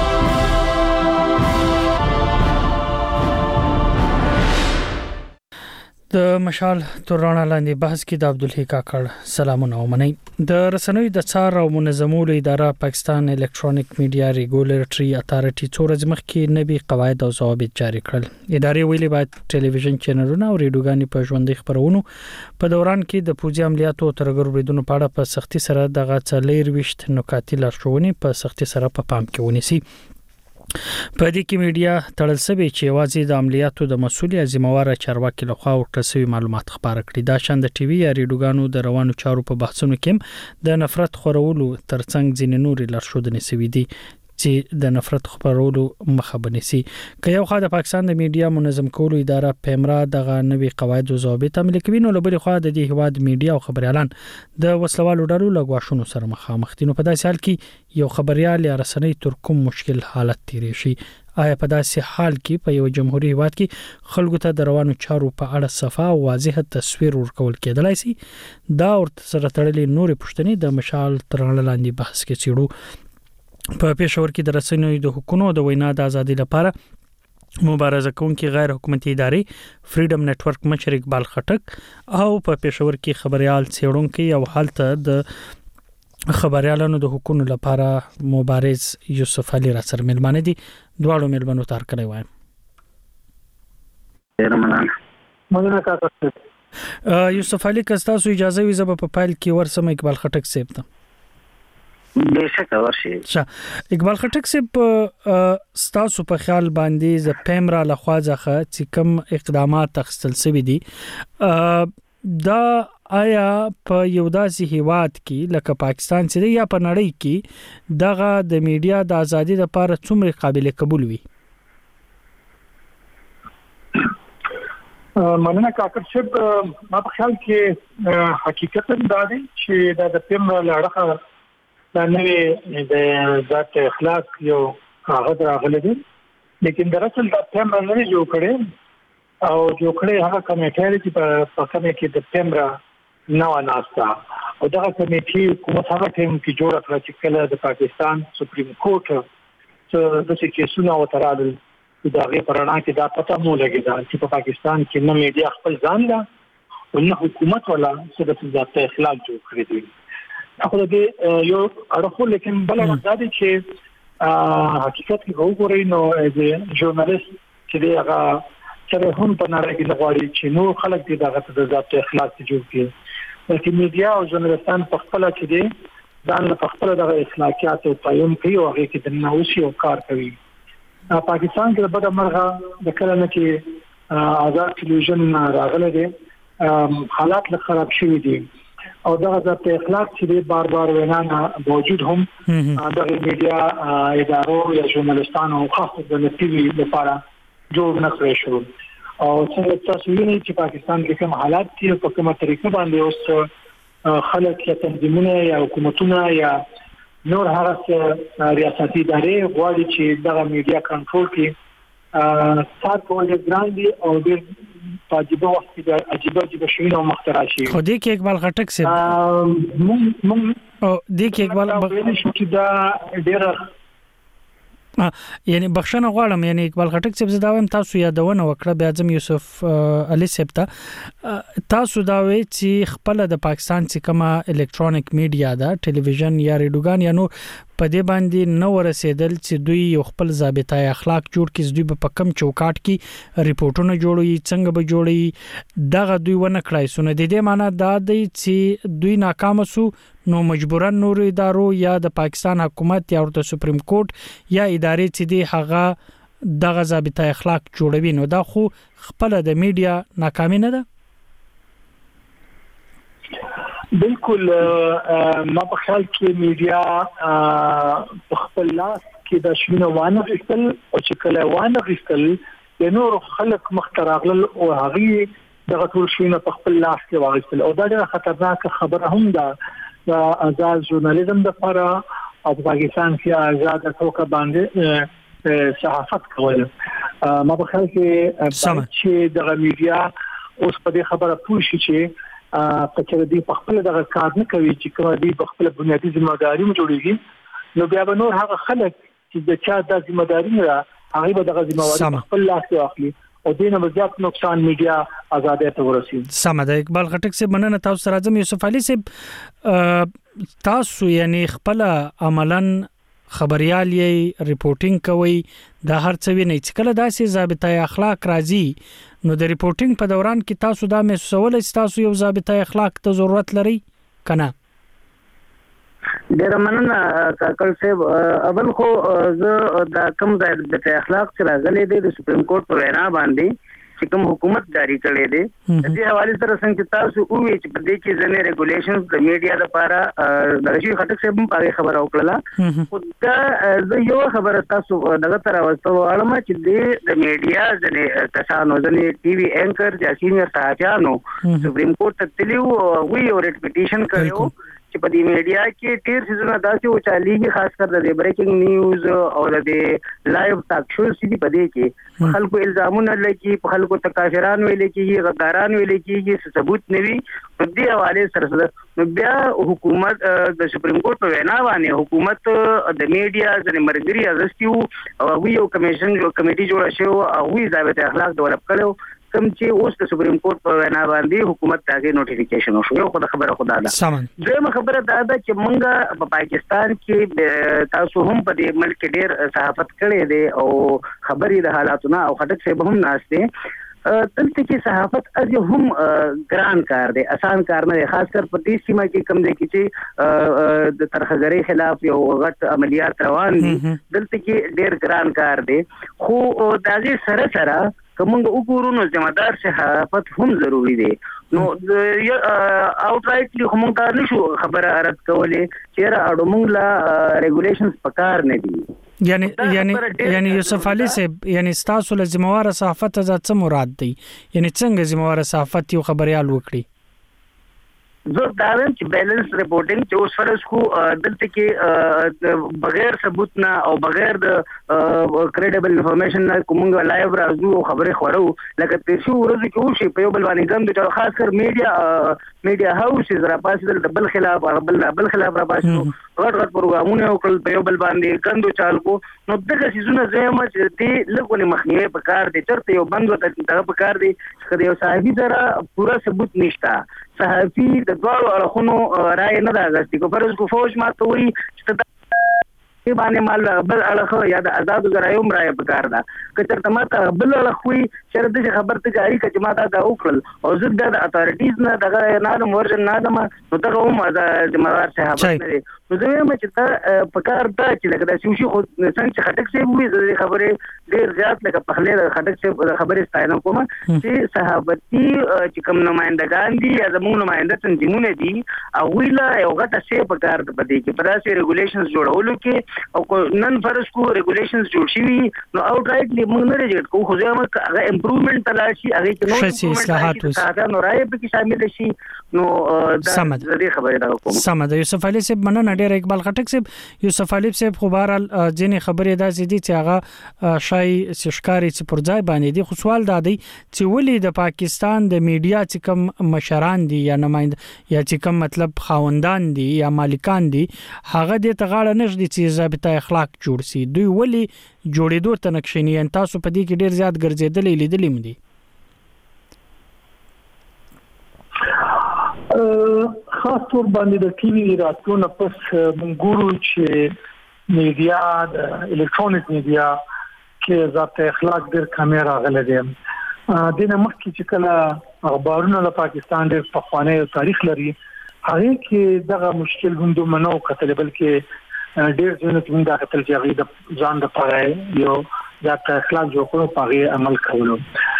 Speaker 2: د مشال ترنا لاندې بحث کې د عبدالحی کاکړ سلامونه ومنئ. د رسنوي د څار او منظمولو اداره پاکستان الکترونیک میډیا ریګولیټری اتارټي څو ورځې مخکې نوي قواعد او ضوابط جاری کړل. ادارې ویلي باید ټلویزیون چینلونه او ریډیوګانې په ژوندۍ خبرونو په دوران کې د پوځي عملیاتو او ترګر بریدونو په اړه په سختي سره دغه 24 نکاتې لارښوونې په سختي سره په پام کې ونیسي. په دې کې میډیا تړل شوی چې یوازې د عملیاتو د مسؤل ازموار چارواکي لخوا ورکړل معلومات خبره کړي. دا شان د ټي وي یا ریډیوګانو د روانو چارو په بحثونو کې د نفرت خورولو ترڅنګ ځینې نوري لارښودنې شوي دي چې د نفرت خبرولو مخه بنسي. که یو خوا د پاکستان د میډیا منظم کولو اداره پیمرا دغه نوي قواعد او ضوابط عملي کوي، نو لبل خوا د دې هواد میډیا او خبريالان د وسلوالو ډلو لګواشونو سره مخامخ دي. نو په داسې حال کې یو خبريال یا رسنۍ تر کوم مشکل حالت تیری شي. آیا په داسې حال کې په یو جمهوریت هیواد کې خلکو ته د روانو چارو په اړه صفا او واضح تصویر ورکول کېدلای شي؟ دا ورته سره تړلې نورې پوښتنې د مشال ترانه لاندې بحث کې چیړو. په پېښور کې د رسنیو د حقوقو د وینا د ازادي لپاره مبارزه کوونکي غیر حکومتي ادارې فریډم نتورک مشر اقبال خټک او په پېښور کې خبريال څېړونکي او حالت د خبريالانو د حقوقو لپاره مبارز یوسف علي را سره ملمانه دي. دواړو ملمنو تار کړی وایم. یوسف علي که تاسو اجازه وي زه په پایل کې ورسم اقبال خټک صاحب ته.
Speaker 12: بهشکه ورشي.
Speaker 2: اقبال خټک صاحب ستاسو په خیال باندې ز پیمرا لخوا ځخه چې کوم اقدامات اخیستل شوي دي دا آیا په یو داسې هیواد کې لکه پاکستان چې یا په نړۍ کې دغه د میډیا د ازادي لپاره څومره قابل قبول وي؟
Speaker 19: مننه کاکر صاحب. ما په خیال کې حقیقتا دا دی چې د پیمرا لړخه دا نوې د ذات اخلاق یو هغه راغلی دی، لیکن دراصل دا پیمرا نه جوړ کړي او جوړ کړي هغه کمیټه چې په کومه کې د پیمرا نو ناستا او دا کمیټه کومه هغه ټیم کې جوړه کړه چې کله د پاکستان سپریم کورټ څه د کیسونو او ترادل دا غي پرانا کې دا پته مو لګیدا چې په پاکستان کې نه میډیا خپل ځان لا او نه حکومت ولا څه د ذات اخلاق جوړ کړی دی. اخو دې یو اړخو لیکن بل وخت دی چې حقیقت کې وګورئ نو د ژورنالیست چې دی هغه چې هم په نړۍ کې غواړي چې نو خلک دې دغه د ضابط اخلاق ته جوړ کړي بلکې میډیا او ژورنالستان په خپل چې دي ځان په خپل دغه اخلاقیات او قانون کوي او هغه کې د نوښت او کار کوي پاکستان کې د مرغه د کله نه کې آزاد ټلویزیون راغله دي حالات له خراب شوي دي او دغه ضابط اخلاق چې بار بار وینا موجود هم د میډیا ادارو یا ژورنالستانو خاصه د نتیجې لپاره جوړ نه کړی شو او څنګه تاسو وینئ چې پاکستان کې کوم حالات دي په کومه طریقه باندې اوس خلک یا تنظیمونه یا حکومتونه یا نور هغه ریاستي ادارې غواړي چې دغه میډیا کنټرول کړي سات کول ګران دي او ډېر واجب وخت کې عجیب شوی او مخترع شي
Speaker 2: خو دې کې اقبال خټک سي مونږ او دې کې اقبال
Speaker 19: ویل شو چې دا ډېر
Speaker 2: یعنی بخښنه غواړم یعنی اقبال خټک صاحب زداوم تاسو یادونه وکړه بیا ځم یوسف علي صاحب ته تاسو دا وی چې خپل د پاکستان چې کومه الکترونیک میډیا ده ټلویزیون یا ریډیوګان یا نو په دې باندې نو ورسېدل چې دوی یو خپل ضابطه اخلاق جوړ کړي دوی په کم چوکاټ کې ریپورتونه جوړوي څنګه به جوړي دغه دوی ونه کړای سونه د دې معنی دا دی چې دوی ناکام سو نو مجبورا نور ادارو یا د پاکستان حکومت یا د سپریم کورټ یا ادارې چې دی هغه دغه ضابطه اخلاق جوړوي نو دا خو خپل د میډیا ناکامي نه ده
Speaker 19: بالکل ما په خیال کې میډیا په خپل لاس کې د شنو وانه غوښتل او چې کله وانه غوښتل د نور خلک مخترغل او هغه دغه ټول شنو په خپل لاس کې واغستل او دا ډېره خطرناک خبره هم ده د آزاد ژورنالیزم لپاره او پاکستان کې آزاد توګه باندې صحافت کول ما په خیال کې چې د میډیا اوس په دې خبره پوه شي چې په چې دې په خپل دغه کار نه کوي چې کوم دې په خپل بنیادی ځمواري جوړیږي نو بیا به نور هغه خلک چې د چا د ځمواري نه هغه به دغه ځمواري خپل لاس کې واخلي او دینه مزيات نقصان میډیا آزادۍ ته ورسي
Speaker 2: سم ده اقبال خټک سے مننه تاسو سره زم یوسف علي سے تاسو یعنی خپل عملاً خبريال یې ریپورټینګ کوي د هر څه ویني چې کله داسې ضابطه اخلاق راځي نو د ریپورټینګ په دوران کې تاسو دا محسوسول چې تاسو یو ضابطه اخلاق ته ضرورت لري کنه
Speaker 12: ډیر مننه کاکل صاحب اول خو زه د کوم د اخلاق سره غلې د سپریم کورټ په وینا باندې چې کوم حکومت جاری کړي دي د دې حواله سره څنګه تاسو وې چې په دې کې ځنې ریګولیشنز د میډیا لپاره د رشید خټک صاحب په خبره وکړه خو دا یو خبره تاسو دغه تر واستو علم چې د میډیا ځنې کسانو ځنې ټي وي انکر یا سینیئر صحافیانو سپریم کورټ ته تلو وی او ریټ کړو چې په دې میډیا کې ډېر څه داسې او چاليږي خاص کر د بریکینګ نیوز او د لایو ټاک شو سړي په دې کې خلکو الزامونه لګي په خلکو تکاشران ویل کېږي غداران ویل کېږي ثبوت نوي په دې حواله سره نو بیا حکومت د سپریم کورټ په وینا باندې حکومت د میډیا ځنې مرګري ازستیو او یو کمیټي جوړه شو او ضابطه اخلاق ډیولپ کړو کوم چې اوس د سپریم کورټ په وینا باندې حکومت ته نوټیفیکیشن وشو یو خبره خدا ده زموږ خبره دا ده چې مونږ په پاکستان کې تاسو هم په دې ملک ډېر صحافت کړي دي او خبري د حالاتونه او خټک څخه هم ناشته دلته کې صحافت از هم ګران کار دی آسان کار نه خاص کر په دې سیمه کې کم دی چې د ترخګری خلاف یو غټ عملیات روان دي دلته کې ډېر ګران کار دی خو د دې سره کومه وګورو نو ځمدار صحافت هم ضروری دی نو اوټ رائټلی هم کار نشو خبره رد کولې چې راړو موږ لا ریګولیشنز پکار نه دي یعنی یوسف علي صاحب یعنی تاسو له ځموار صحافت څه مراد دی یعنی څنګه ځموار صحافت یو خبريال وکړي زه دا وایم چې بیلنس ریپورټینګ چې اوس فرض خو دلته کې بغیر ثبوت نه او بغیر د کریډیبل انفارمیشن نه کومه لایو راځو خبره خورو لکه تاسو ورځ کې وشي په یو بل باندې ګم د خاص کر میډیا هاوس را پاسې د بل خلاف بل خلاف را پاسې غټ پروګرامونه وکړل په یو بل باندې کندو چال کو نو دغه سيزونه زما چې دې لګونه مخنیوي په کار دي چرته یو بند وته دغه په کار دي چې یو صحافي سره پورا ثبوت نشته صحافي د دوه اړخونو رائے نه راغستې کو فرض کو فوج ماته وي چې
Speaker 20: کې باندې مال بل اړه یا د آزاد ذرایعو مراعات پکار ده کتر تماته بل اړه خوې شرط دې خبر ته جاری کړي ما دا وکړل او زه د اتارټیز نه دغه نه ورژن نه دم نو ته هم د ذمہوار صاحب نه نو زه وایم چې ته پکار ته چې لکه دا شوشي خو څنګه چې خټک سي وي د خبره ډیر زیات لکه په خله خټک سي خبره ستاینه کوم چې صحابتي چې کوم نمائندگان دي یا زموږ نمائنده تنظیمونه دي او ویلا یو غټه سي پکار د پدې کې په داسې ریګولیشنز جوړولو کې او نن فرض کو ریګولیشنز جوړ شي نو اوټ رائټلی موږ نه ریجکټ کوو خو زه هغه امپروومنت تلاشي هغه کې نو
Speaker 2: اصلاحات
Speaker 20: وشي نو راي به کې شامل شي نو دا دې خبره دا کوم
Speaker 2: سمد یوسف علي صاحب مننه ډیر اقبال خټک صاحب یوسف علي صاحب خو بهرال ځینې خبرې دا زیدي چې هغه شای سشکاري چې پر ځای باندې دي خو سوال دا دی چې ولې د پاکستان د میډیا چې کوم مشران دي یا نمائنده یا چې کوم مطلب خاوندان دي یا مالکان دي هغه د تغاړه نشدي چې ضابطه اخلاق جوړ سي دوی ولې جوړېدو ته نقشنی ان تاسو په دې کې ډیر زیات ګرځېدلې لیدلې مدي
Speaker 19: خاص طور باندې د ټي وي راتلو پس منګورو چې میډیا د الکترونیک میډیا کې ضابط اخلاق ډېر کمې راغلي دي دنه مخکې چې کله اخبارونه د پاکستان د پخوانی تاریخ لري هغه کې دغه مشکل غوندو منو کتل بلکې ډېر ځینې څنګه دا کتل چې هغه د ځان د پاره یو ضابط اخلاق جوړ کړو په عمل کولو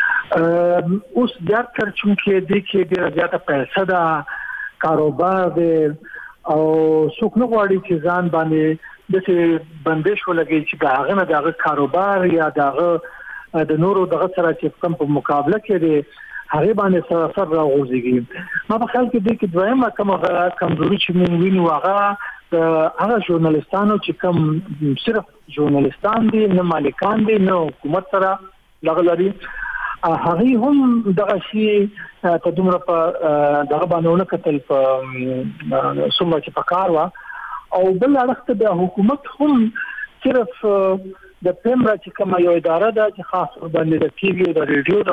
Speaker 19: اوس زیات تر چې د کې ډېر زیاته پیسې دا کاروبار دی او څوک نه غواړي چې ځان باندې د بندش ولګي چې دا هغه نه دغه کاروبار یا دغه د نورو دغه سره چې کوم په مقابله کې دی هغه باندې سر راغورځي ما په خیال کې د کې دویمه کمزوري چې موږ وینو هغه ژورنالستانو چې کوم صرف ژورنالستان دي نه مالکان دي نه حکومت سره لغلري هغه هم دغه شی ته دومره په دغه باندې کتل په سمه چې پکار وا او بل اړخ د حکومت هم صرف د پیمرا چې کوم یو اداره ده چې خاص باندې د ټي وي او د ریډیو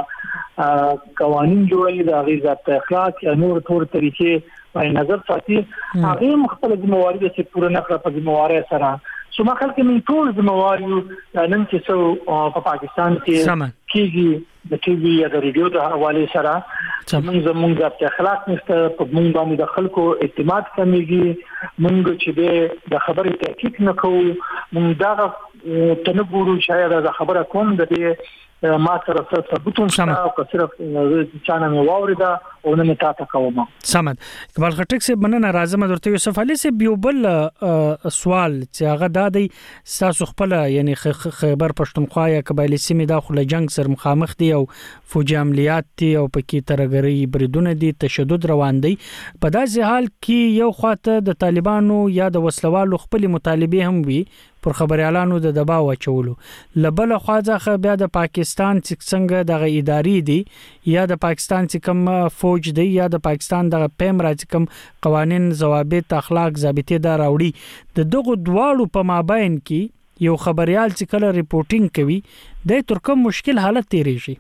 Speaker 19: د قوانين جوړوي د غیرت اخلاق یا نور تور طریقې په نظر ساتي هغه مختلف موارد چې پوره نه کړ په ذمہواری سره سو ما خلک من ټول ذمہواریو نن چې سو په پاکستان کې کیږي د ټي وي یا د ریډیو د حواله سره موږ د اخلاق نشته په موږ باندې د خلکو اعتماد کمیږي موږ چې د خبرې تحقیق نه کوو موږ دا تنګورو شاید د خبره کوم د دې ما سره ثبوتون او صرف چانه مې واوریدا او نه تاسو کوم
Speaker 2: سمد اقبال خټک صاحب مننه راځم درته یوسف علي صاحب یو بل سوال چې هغه د تاسو خپل یعنی خیبر پښتونخوا یا قبایلی سیمې داخله جنگ سره مخامخ دي او فوجي عملیات دي او پکې ترګری بریدونه دي تشدد روان دي په داسې حال کې یو خواته د طالبانو یا د وسلوالو خپل مطالبه هم وي پر خبريالانو د دباو اچولو لبل خواځه بیا د پاکستان څنګه د ادارې دي یا د پاکستان چې کوم فوج دی یا د پاکستان د پیمرا چې کوم قوانين ضوابط اخلاق ضابطه دا راوړي د دغه دواړو په مابین کې یو خبريال چې کله ریپورتینګ کوي د ترکم مشکل حالت تیریږي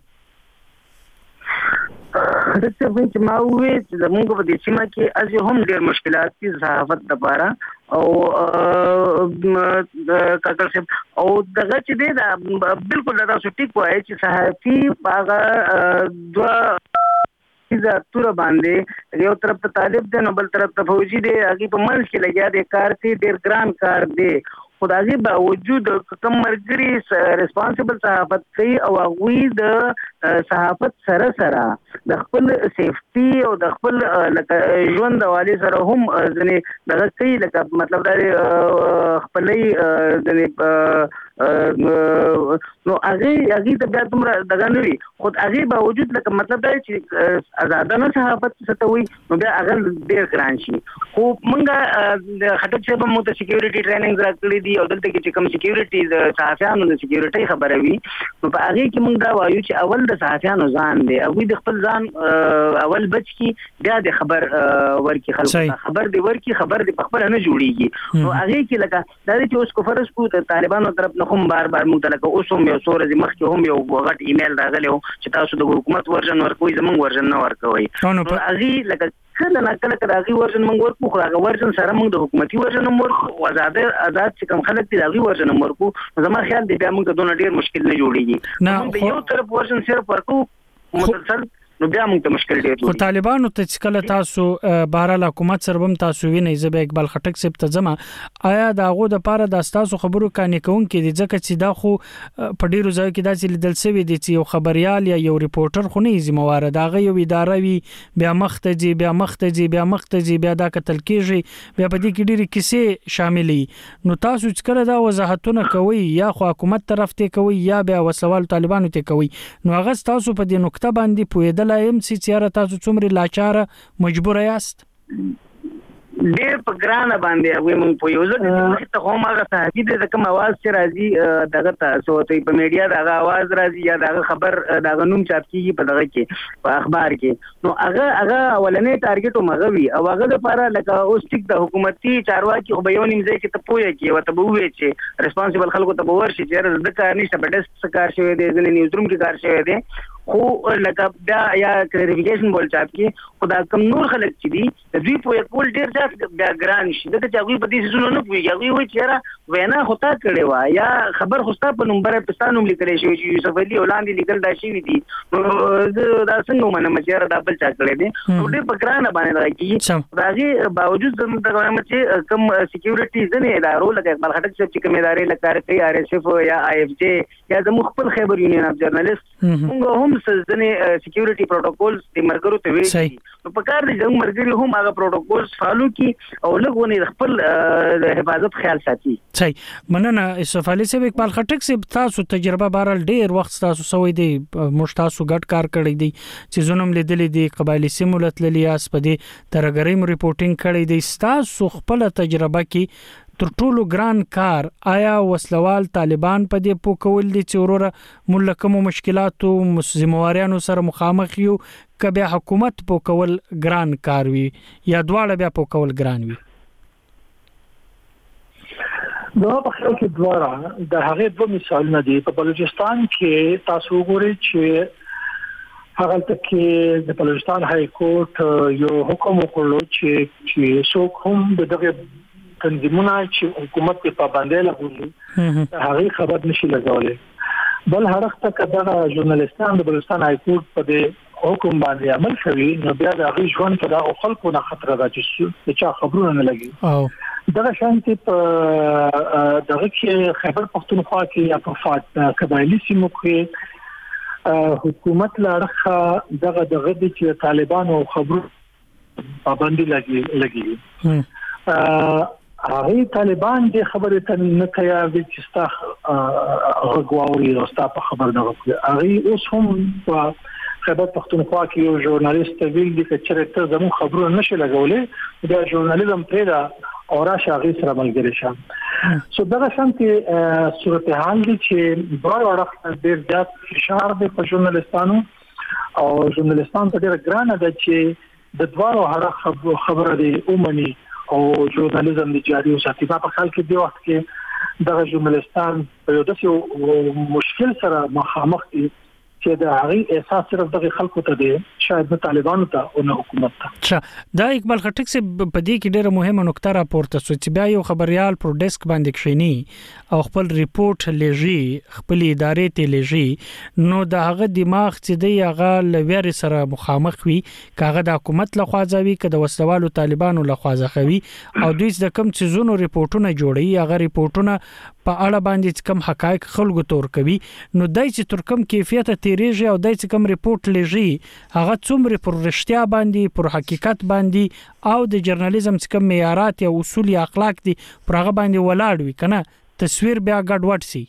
Speaker 20: دغه چې ما وې چې زموږ په دې سیمه کې از یو هم ډېر مشکلات دي صحافت لپاره او کاکر صاحب او دغه چې دی دا بالکل دا ټیک وایي چې صحافي هغه دوا اذا تور باندې یو طرف ته طالب دی نو بل طرف ته فوجي دی هغه په منځ کې لګیا دی کار کې ډېر ګران کار دی خدای باوجود کوم مرګري ریسپانسیبل صحافت کوي او هغه د صحافت سره د خپل سیفټي او د خپل ژوند حواله سره هم ځنې دغه کوي لکه مطلب دا خپلې نو هغه د بیا تمره دغه نوي خود هغه باوجود لکه مطلب دا چې آزادانه صحافت ستوي نو بیا هغه ډېر ګران شي خو مونږه د خټک چې په موته سکیورټي ټریننګ راکړي دي او دلته کې کوم سکیورټي د صحافیانو د سکیورټي خبره وي نو په هغه کې مونږ دا وایو چې اول د صحافیانو ځان دی او د خپل ځان اول بچ کی بیا د خبر ورکی خلکو خبر دی ورکی خبر دی په خبره نه جوړیږي نو هغه کې لکه دا چې اوس کو فرض کو د طالبانو طرف نه هم بار مونږ لکه اوس هم یو سورې مخکې هم یو غټ ایمیل راغلی چې تاسو د حکومت ورژن ورکوي زمونږ ورژن نه ورکوي نو هغه لکه کله نه کله کراغي ورژن موږ ورکو خو هغه ورژن سره موږ د حکومتي ورژن ورکو آزاد چې کوم خلک دي هغه ورژن ورکو زما خیال دی بیا موږ دونه ډیر مشکل نه جوړیږي موږ یو طرف ورژن صرف ورکو مسلسل نو بیا موږ ته مشکل ډیر
Speaker 2: خو طالبانو ته کله تاسو بهرال حکومت سره هم تاسو وینئ زه اقبال خټک صاحب ته ځم آیا دا غو د پاره د تاسو خبرو کانې کوون کې دي ځکه چې دا خو په ډیرو ځایو کې داسې لیدل شوی دي چې یو خبريال یا یو ریپورټر خو نه ذمہوار دا غي یو اداره وي بیا مختجي بیا دا قتل کیږي بیا په دې کې ډیره کیسې شاملې نو تاسو چې کله دا وضاحتونه کوي یا خو حکومت طرف ته کوي یا بیا وسوال طالبانو ته کوي نو هغه تاسو په دې نقطه باندې پوهیدل لایم چې تاسو څومره لاچاره مجبور یاست
Speaker 20: ډېر په ګرانه باندې وي مونږ په یو ځل ته هم هغه صحافي د کوم आवाज چې راځي دغه تاسو ته په میډیا دغه आवाज راځي یا دغه خبر دغه نوم چاپ کیږي په دغه کې په اخبار کې نو هغه اولنې ټارګټ مغوي او هغه لپاره لکه اوس ټیک د حکومتي چارواکي خو به یو نیم ځای کې ته پوهه کې وته به وې چې ریسپانسیبل خلکو ته به ورشي چې د کار نشته په ډیسک کار شوی دی ځنې نیوز روم کې کار شوی دی خو لکه دا یا کلیریفیکیشن بول چاپ کې خدا کم نور خلک چې دي د دوی په کول ډیر ځات بیا ګران شي دغه چې هغه په دې څه نه کوي هغه وایي چې را وینا هوتا کړي وا یا خبر خوستا په نمبر پاکستانوم لیکل شي چې یوسف علي اولاد لیکل دا شي دي دا څنګه منه مچره دا بل چا کړي دي نو دې په ګران باندې راځي راځي باوجود زموږ دغه چې کم سکیورټي ځنه ادارو لکه اقبال خټک چې کوم ادارې لکه کوي آر اس اف یا آی اف جی یا د مخبل خیبر یونین اف جرنالست موږ هم ځنه سکیورټي پروتوکولز د مرګرو ته ویل نو په کار دي چې مرګري هم هغه پروتوکولز فالو کی او لګونه خپل حفاظت خیال ساتي
Speaker 2: صحیح مننه یوسف علي صاحب اقبال خټک صاحب تاسو تجربه بهرال ډیر وخت تاسو سوي دي مشتاسو ګډ کار کړی دي چې زونم لیدلې دي قبایلی سیمولت لیاس په دې ترګریم ریپورټینګ کړی دي تاسو خپل تجربه کې تر ټولو ګران کار آیا وسلوال طالبان په دې پوکول دي چې وروره ملکمو مشکلاتو ذمہواریانو سره مخامخ یو کبه حکومت پوکول ګران کار وي یا دواړه بیا پوکول ګران وي
Speaker 19: دا په خپل کې دواړه د هغه دوه مثالونه دي په بلوچستان کې تاسو وګورئ چې هغه تکي د بلوچستان های کورټ یو حکم وکړو چې څوک هم دغه تنظیمونه چې حکومت په پابندۍ لګولي هغه خبر نشي لګولې بل هر وخت کله ژورنالیستان د بلوچستان های کورټ په دې حکم باندې عمل کوي نو بیا د هغه ژوند په خلکو نه خطر راځي چې چا خبرونه نه لګي دغه شانتي په دغه کې خیبر پختونخوا کې یا په قبایلی سیمو کې حکومت لارخه دغه چې طالبان او خبرو پابندي لګي هغه طالبان د خبرې ته نه تیار دي چې ستا غواړي او ستا په خبر نه وکړي هغه اوس هم په خبر پختونخوا کې یو ژورنالیست ویل دي چې ته زموږ خبرونه نشي لګولې دا ژورنالیزم پیدا او راشه هغه سره ملګری شه سو دغه شانتي صورتحال دي چې دوه وړاندې ډېر زیات فشار دی په ژورنالیستانو او ژورنالیستان ته ډېر ګرانه ده چې د دوه هغه خبره دی اومني او ژورنالیزم د جاري وساتي په حال کې دی وخت کې د ژورنالیستان په یو داسې مشکل سره مخامخ دي چې د هغه احساس صرف د خلکو ته دی شاید د طالبانو ته او نه حکومت ته
Speaker 2: دا اقبال خټک سے په دې کې ډېره مهمه نقطه راپورته شو چې بیا یو خبريال پر ډیسک باندې کښینی او خپل ریپورت لېږي خپل ادارې ته لېږي نو د هغه دماغ چې دی هغه لویر سره مخامخ وي کاغه د حکومت لخوا ځوي کده وسوالو طالبانو لخوا ځخوي او دوی د کم چیزونو ریپورتونه جوړي هغه ریپورتونه په اړه باندې کم حقایق خلکو تور کوي نو دای چې تر کم کیفیت تیریږي او دای چې کم ریپورت لېږي هغه څومره پر رښتیا باندې پر حقیقت باندې او د ژورنالیزم چې کم معیارات یا اصول یا اخلاق دي پر هغه باندې ولاړ وي کنه تصویر بیا ګډوډ شي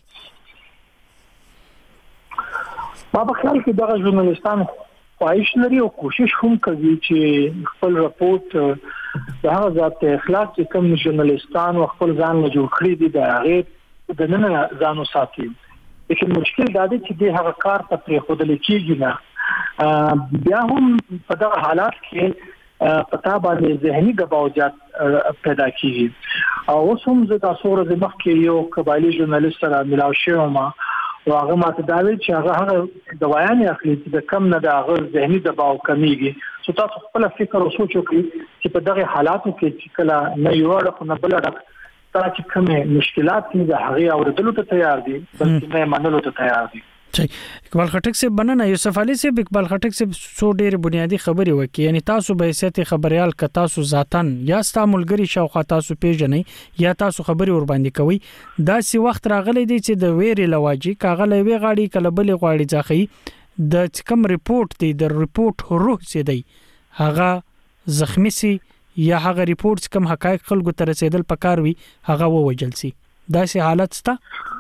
Speaker 19: په خیال کې دغه ژورنالیستان خواهش لري او کوشش هم کوي چې خپل راپورټ د هغه ذات اخلاق چې کوم ژورنالیستان خپل ځان له جوړ کړی دي د هغه د نن ځانو ساتي لیکن مشکل دا دی چې د هغه کار په پرې خودل کېږي نه بیا هم په دغه حالات کې پتا باندې ذهني دباوجات پیدا کیږي او اوس هم زه تاسو ورځ مخکې یو قبایلی ژورنالیست سره ملاو شوم او هغه ماته دا ویل چې هغه دوايان اخلي چې د کم نه د هغه ذهني دباو کمیږي سو تاسو خپل فکر او سوچ وکړئ چې په دغه حالاتو کې چې کله نه یو اړخ نه بل اړخ تا چې کومه مشکلات دي هغه اوریدلو ته تیار دي بلکې نه منلو ته تیار دي.
Speaker 2: اقبال خټک سے بننه یوسف علي سے اقبال خټک سے سو ډېر بنیادی خبري وکي یعنی تاسو به حیثیت خبريال ک تاسو ذاتن یا استعمالګری شاوخه تاسو پیژنې یا تاسو خبري ور باندې کوي دا سی وخت راغلی دی چې د ویری لواجی کاغله وی غاړي کله بل غاړي ځخی د کم ریپورت دی د ریپورت روح سي دی هغه زخمی سي یا هغه ریپورت کم حقایق خلکو ته رسیدل پکار وي هغه ووجل سي دا سی حالت ستا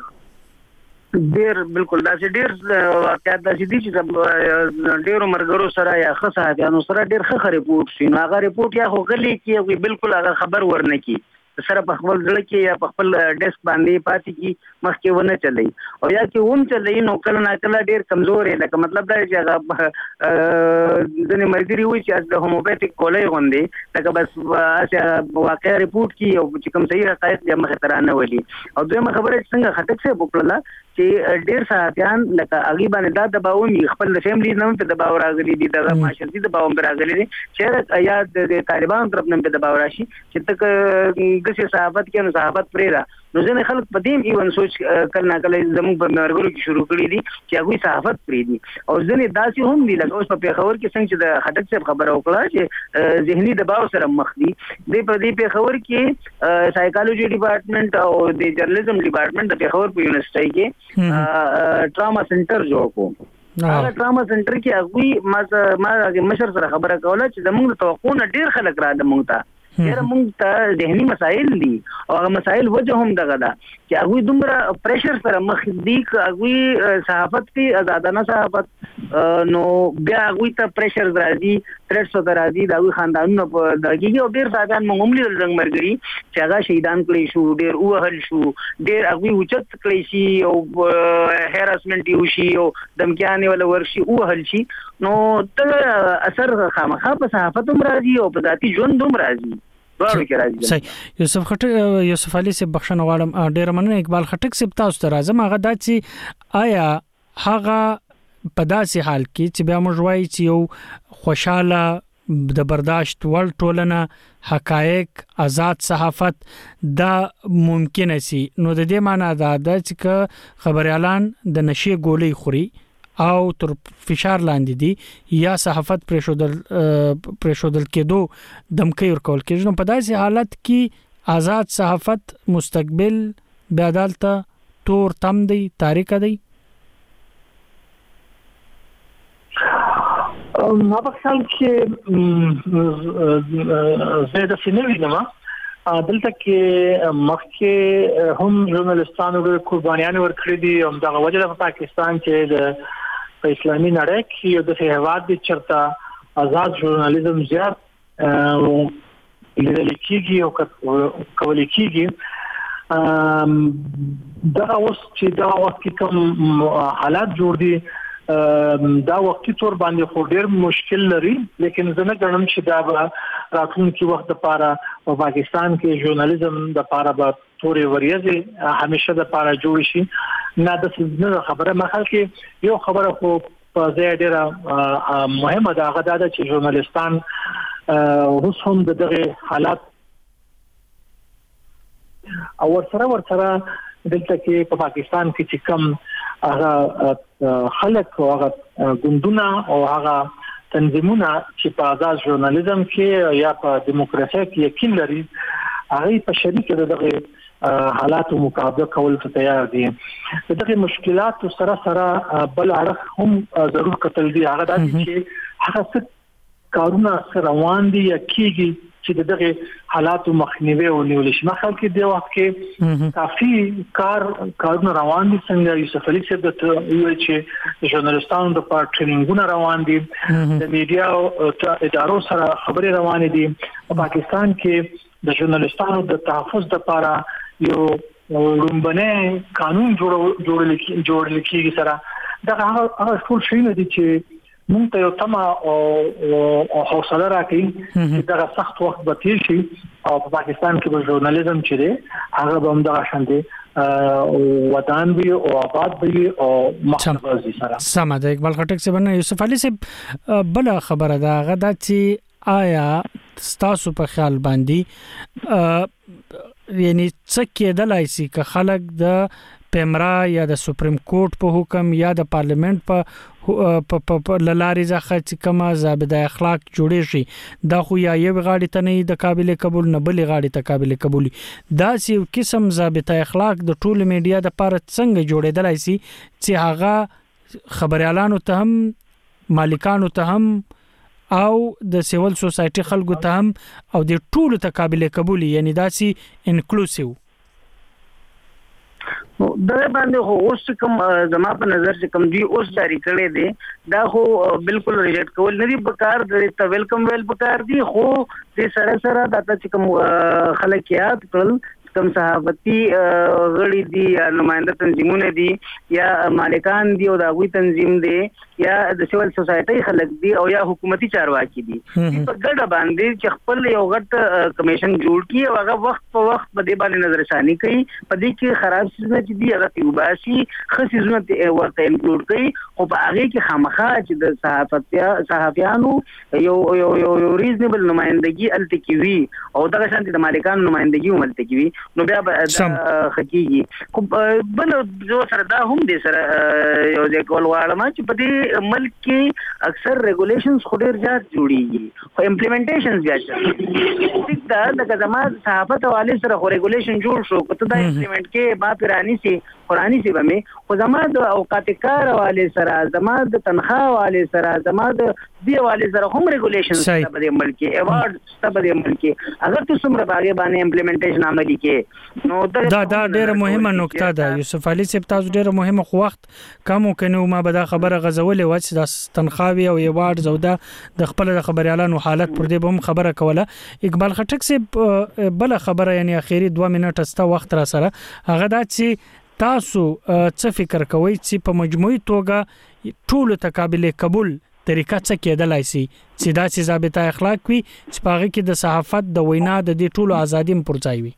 Speaker 20: ډیر بالکل دا چې ډیر واقعیت دا چې دي چې ډیر مرګرو سره یا خصه سره ډیر ښه ریپورت شي نو هغه ریپورت یا خو غلي کې بالکل هغه خبر ورنه کی سره په خپل ځل کې یا په خپل ډیسک باندې پاتې کی مخکې ونه چلای او یا چې هم چلای نو کله نه کله ډیر کمزور دی لکه مطلب دا چې هغه ځنې مرګري وي چې د هوموپاتیک کولای غوندي لکه بس واقعي ریپورت کی او چې کوم صحیح حقایق د مخ ترانه ولي او دویمه خبره څنګه خټک څه وکړه چې ډیر صحافیان لکه اغي باندې دا دباوي خپل فیملی نوم ته دباو راغلي دي دغه معاشرتي دباو راغلي دي چې یا د طالبان طرف نوم ته دباو راشي چې تک دغه صحافت کې نو صحافت پرې را نو ځنه خلک په دې ایون سوچ کله کله زموږ په مرګرو کې شروع کړی دي چې هغه صحافت پرې دي او ځنه داسې هم دي لکه اوس په پیښور کې څنګه چې د خټک صاحب خبره وکړه چې ذهني دباو سره مخ دي د پیښور کې سایکالوجي ډپارټمنټ او د جرنالیزم ډپارټمنټ د پیښور په یونیورسيټي کې ټراما سنټر جوړ کو هغه ټراما سنټر کې ما مشر سره خبره کوله چې زموږ توقع نه ډیر خلک را د مونږ ته یاره مونږ ته ذهني مسائل دي او هغه مسائل وجه هم دغه ده چې هغه دومره پریشر سره مخ دي هغه صحافت کې آزادانه صحافت نو بیا هغه ته پریشر راځي ترڅو راځي دا خاندانونو په دغه او ډیر ځان معمولی رنګ مرګري چې هغه شهیدان کړي شو ډیر اوهل شو ډیر هغه اوچت کړي شي او هراسمنت یو شي او دمکیانه ولا ورشي اوهل شي نو ته اثر خامخا په صحافت هم راځي او په ذاتي ژوند هم راځي
Speaker 2: صحیح یوسف علي سے بخښنه غواړم ډیر مننه اقبال خټک سے تاسو ته راځم هغه د چې آیا هغه په داسې حال کې چې بیا موږ وایي چې یو خوشاله د برداشت ول ټولنه حقایق آزاد صحافت دا ممکن سي نو د دې معنی دا د چې خبريالان د نشي ګولۍ خوري او تر فشار لاندې دي یا صحافت پرشودل کېدو دمکې ورکول کېږي نو په داسې حالت کې آزاد صحافت مستقبل بیا دالته تور تم دی تاریخ دی
Speaker 19: ما په خیال کې زیاده سینوي نه دلته کې مخکې هم ژورنالستانو د قربانیان ورکړي دي او دغه وجه د پاکستان چې د اسلامي نړۍ کې د هیواد د چرتا آزاد ژورنالیزم زیات لیدل کېږي او کول کېږي دا اوس چې دا وخت کې کوم حالات جوړ دي دا وختي تور باندې خو ډیر مشکل لري لیکن زه نه غواړم چې دا راتلونکي وخت لپاره په پاکستان کې ژورنالیزم د لپاره به تورې وریځي همیشه د لپاره جوړ شي نه د څه خبره مخال کې یو خبره خو په ځای ډیره مهمه ده هغه دا چې ژورنالیستان اوس هم دغه حالات او ورسره دلته کې په پاکستان کې چې کم هغه خلک او هغه ګوندونه او هغه تنظیمونه چې په آزاد ژورنالیزم کې یا په دیموکراسي کې یقین لري هغه په شریک دغه حالات مقابله کول ته تیار دي دغه مشکلات سره بل اړه هم ضرور کتل دي هغه د چې هغه څه کارونه سره روان دي یا کیږي چې دغه حالات مخنیوي او نیول شي مخال کې د وخت کې کافي کارونه روان دي څنګه یوسف علي صاحب د یو چې ژورنالستانو د پاره ټریننګونه روان دي د میډیا او ادارو سره خبري روان دي په پاکستان کې د ژورنالستانو د تحفظ لپاره یو رومبنه قانون جوړل کېږي سره دا هغه ټول شي نه دي چې مونږ ته یو تمه او حوصله راکړي چې دا سخت وخت به تیر شي او په پاکستان کې به ژورنالیزم چې دی هغه به هم دغه شان دی ودان وي او آباد وي او مخبزي سره.
Speaker 2: سم ده اقبال خټک څه بنه یوسف علي صاحب بل خبره ده غدا چې آیا ستاسو په خیال باندې یعنی څه کېدلای شي که خلک د پیمرا یا د سپریم کورټ په حکم یا د پارلیمنت په لارې ځخه چې کومه ضابطه اخلاق جوړې شي دا خو یا یو غاړي ته نه د قابل قبول نه بل غاړي ته قابل قبول دا سی قسم ضابطه اخلاق د ټول میډیا د پاره څنګه جوړېدلای شي چې هغه خبريالانو ته هم مالکانو ته هم او د سیول سوسایټي خلکو ته هم او د ټول ته قابل قبول یعنی دا سی انکلوسیو
Speaker 20: دا باندې خو اوس کوم زما په نظر چې کوم دی اوس جاری کړي دي دا خو بالکل ریجیکټ کول نه دي پکار د ویلکم ویل پکار دي خو د سره د چې کوم خلکیات کم صحافتي غړي دي یا نمائنده تنظیمونه دي یا مالکان دي او د غوي تنظیم دي یا د سیول سوسایټي خلک دي او یا حکومتي چارواکي دي په ګډه باندې چې خپل یو غټ کمیشن جوړ کړي او هغه وخت په وخت په دې باندې نظر ثاني کوي په دې کې خراب څه چې دي هغه تیوباسي خصيزونه ورته انکلود کوي او په هغه کې خامخا چې د صحافیانو یو ریزنبل نمائندګي التکوي او دغه شانتي د مالکانو نمائندګي هم التکوي نو بیا خکېږي خو بل جو سره دا هم دي سره یو ځکه ولواړم چې په دې ملک کې اکثر ریګولیشنز خو ډېر زیات جوړیږي خو امپلیمنټیشنز بیا چې دا د زماد صحافت حواله سره خو ریګولیشن جوړ شو کته دا امپلیمنٹ کې با پیرانی سي قرآنی سی بمه خو زماد اوقات کار حواله سره زماد تنخواه حواله سره زماد دی حواله سره هم ریګولیشنز په دې ملک کې ایوارډ په دې ملک کې اگر تاسو مر باغې باندې امپلیمنټیشن عملي کې نو
Speaker 2: دا ډېر مهمه نقطه ده یوسف علي صاحب تاسو ډېر مهمه خو وخت کم کنه ما به دا خبره غزولې و چې د تنخواوي او ایوارډ زوده د خپل د خبريالانو حالت پر دې به خبره کوله اقبال خټک صاحب بل خبره یعنی اخیری 2 منټه استا وخت را سره هغه دا چې تاسو څه فکر کوئ چې په مجموعي توګه ټول ته قابل قبول طریقه څه کېدلای شي چې دا چې ضابطه اخلاق وي چې پاره کې د صحافت د وینا د دې ټولو ازادي پرځای وي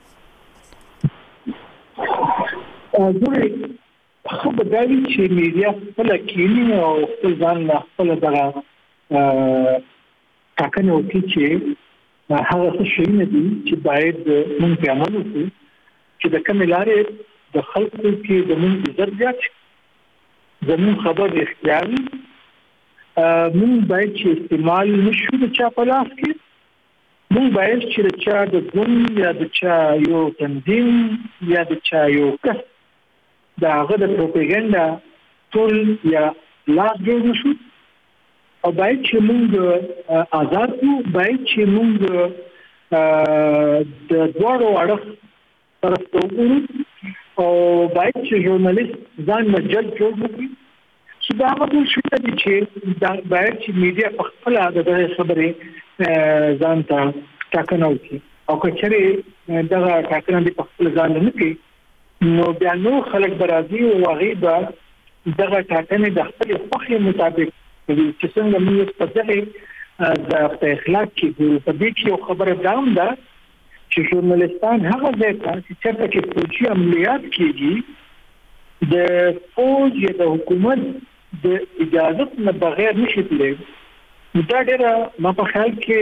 Speaker 19: خو بدایي چې میډیا خپل کینی او خپل ځان خپل دغه ټاکنه وکړي چې هغه څه شي نه دي چې باید موږ په عمل وکړو چې د کوم لارې د خلکو کې د موږ عزت زیات زموږ خبر اختیاري موږ باید چې استعمال نشو د چا په لاس کې موږ باید چې د چا د ګوند یا د چا یو تنظیم یا د چا یو کس دا هغه د پروپاګاندا ټول یا لاس جوړ نشو او باید چې موږ آزاد وو باید چې موږ د دوړو اړه ترڅو او باید چې ژورنالیست ځان مجل جوړ کړي چې دا موږ شو چې دا باید چې میډیا په خپل د خبرې ځان ته ټاکنه وکړي او کچري دا ټاکنه په خپل ځان نه کوي نو بیا نو خلک برازي او غیبه دغه ټاکنه د خپل خوښه مطابق چې څنګه موږ په دغه د اخلاق کې په دې کې خبره داوم ده چې ژورنالیستان هغه ځای ته چې چېرته کې فوجي عملیات کیږي د فوج یا د حکومت د اجازه نه بغیر نشي تللی دا ډېره ما په خیال کې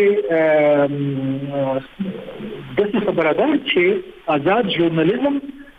Speaker 19: د څه خبره ده چې آزاد ژورنالیزم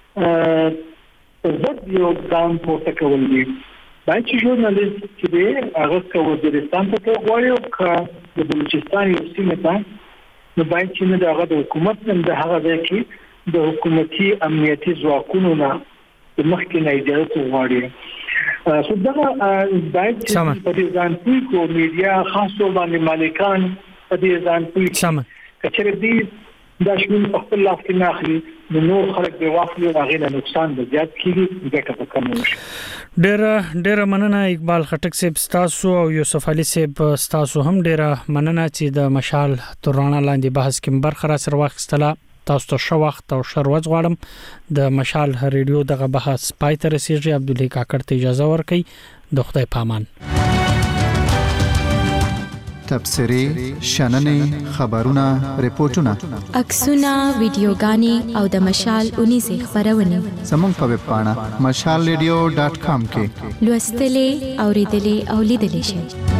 Speaker 19: زد یو ګام پورته کول دي باید چې ژورنالیست چې دی هغه که وزیرستان ته غواړي او که د بلوچستان یو سیمه ته نو باید چې نه د هغه د حکومت نه د هغه ځای کې د حکومتي امنیتي ځواکونو نه د مخکې نه اجازه وغواړي سو دغه باید چې په دې ځان پوي کو میډیا خاصو باندې مالکان په دې ځان پوي کچره دې دا شمول په خپل لاس کې ناخلي د نور خلک به واخلي هغه له نقصان به زیات کیږي دغه په کوم شي
Speaker 2: ډېر مننه اقبال خټک صاحب تاسو او یوسف علي صاحب تاسو هم ډېر مننه چې د مشال ترانه لاندې بحث کې برخه را سره واخیستله تاسو ته شو وخت او شروع غواړم د مشال ریډیو دغه بحث پای ته رسیږي عبدالله کاکړ ته اجازه ورکړئ د خدای پامان
Speaker 7: تبصرې شننې خبرونه ریپورتونه
Speaker 1: عکسونه ویډیوګانې او د مشال 19 خبرونه
Speaker 7: زموږ په ویب پاڼه mashalradio.com کې
Speaker 1: لوستلې اوریدلې او لیدلې شئ.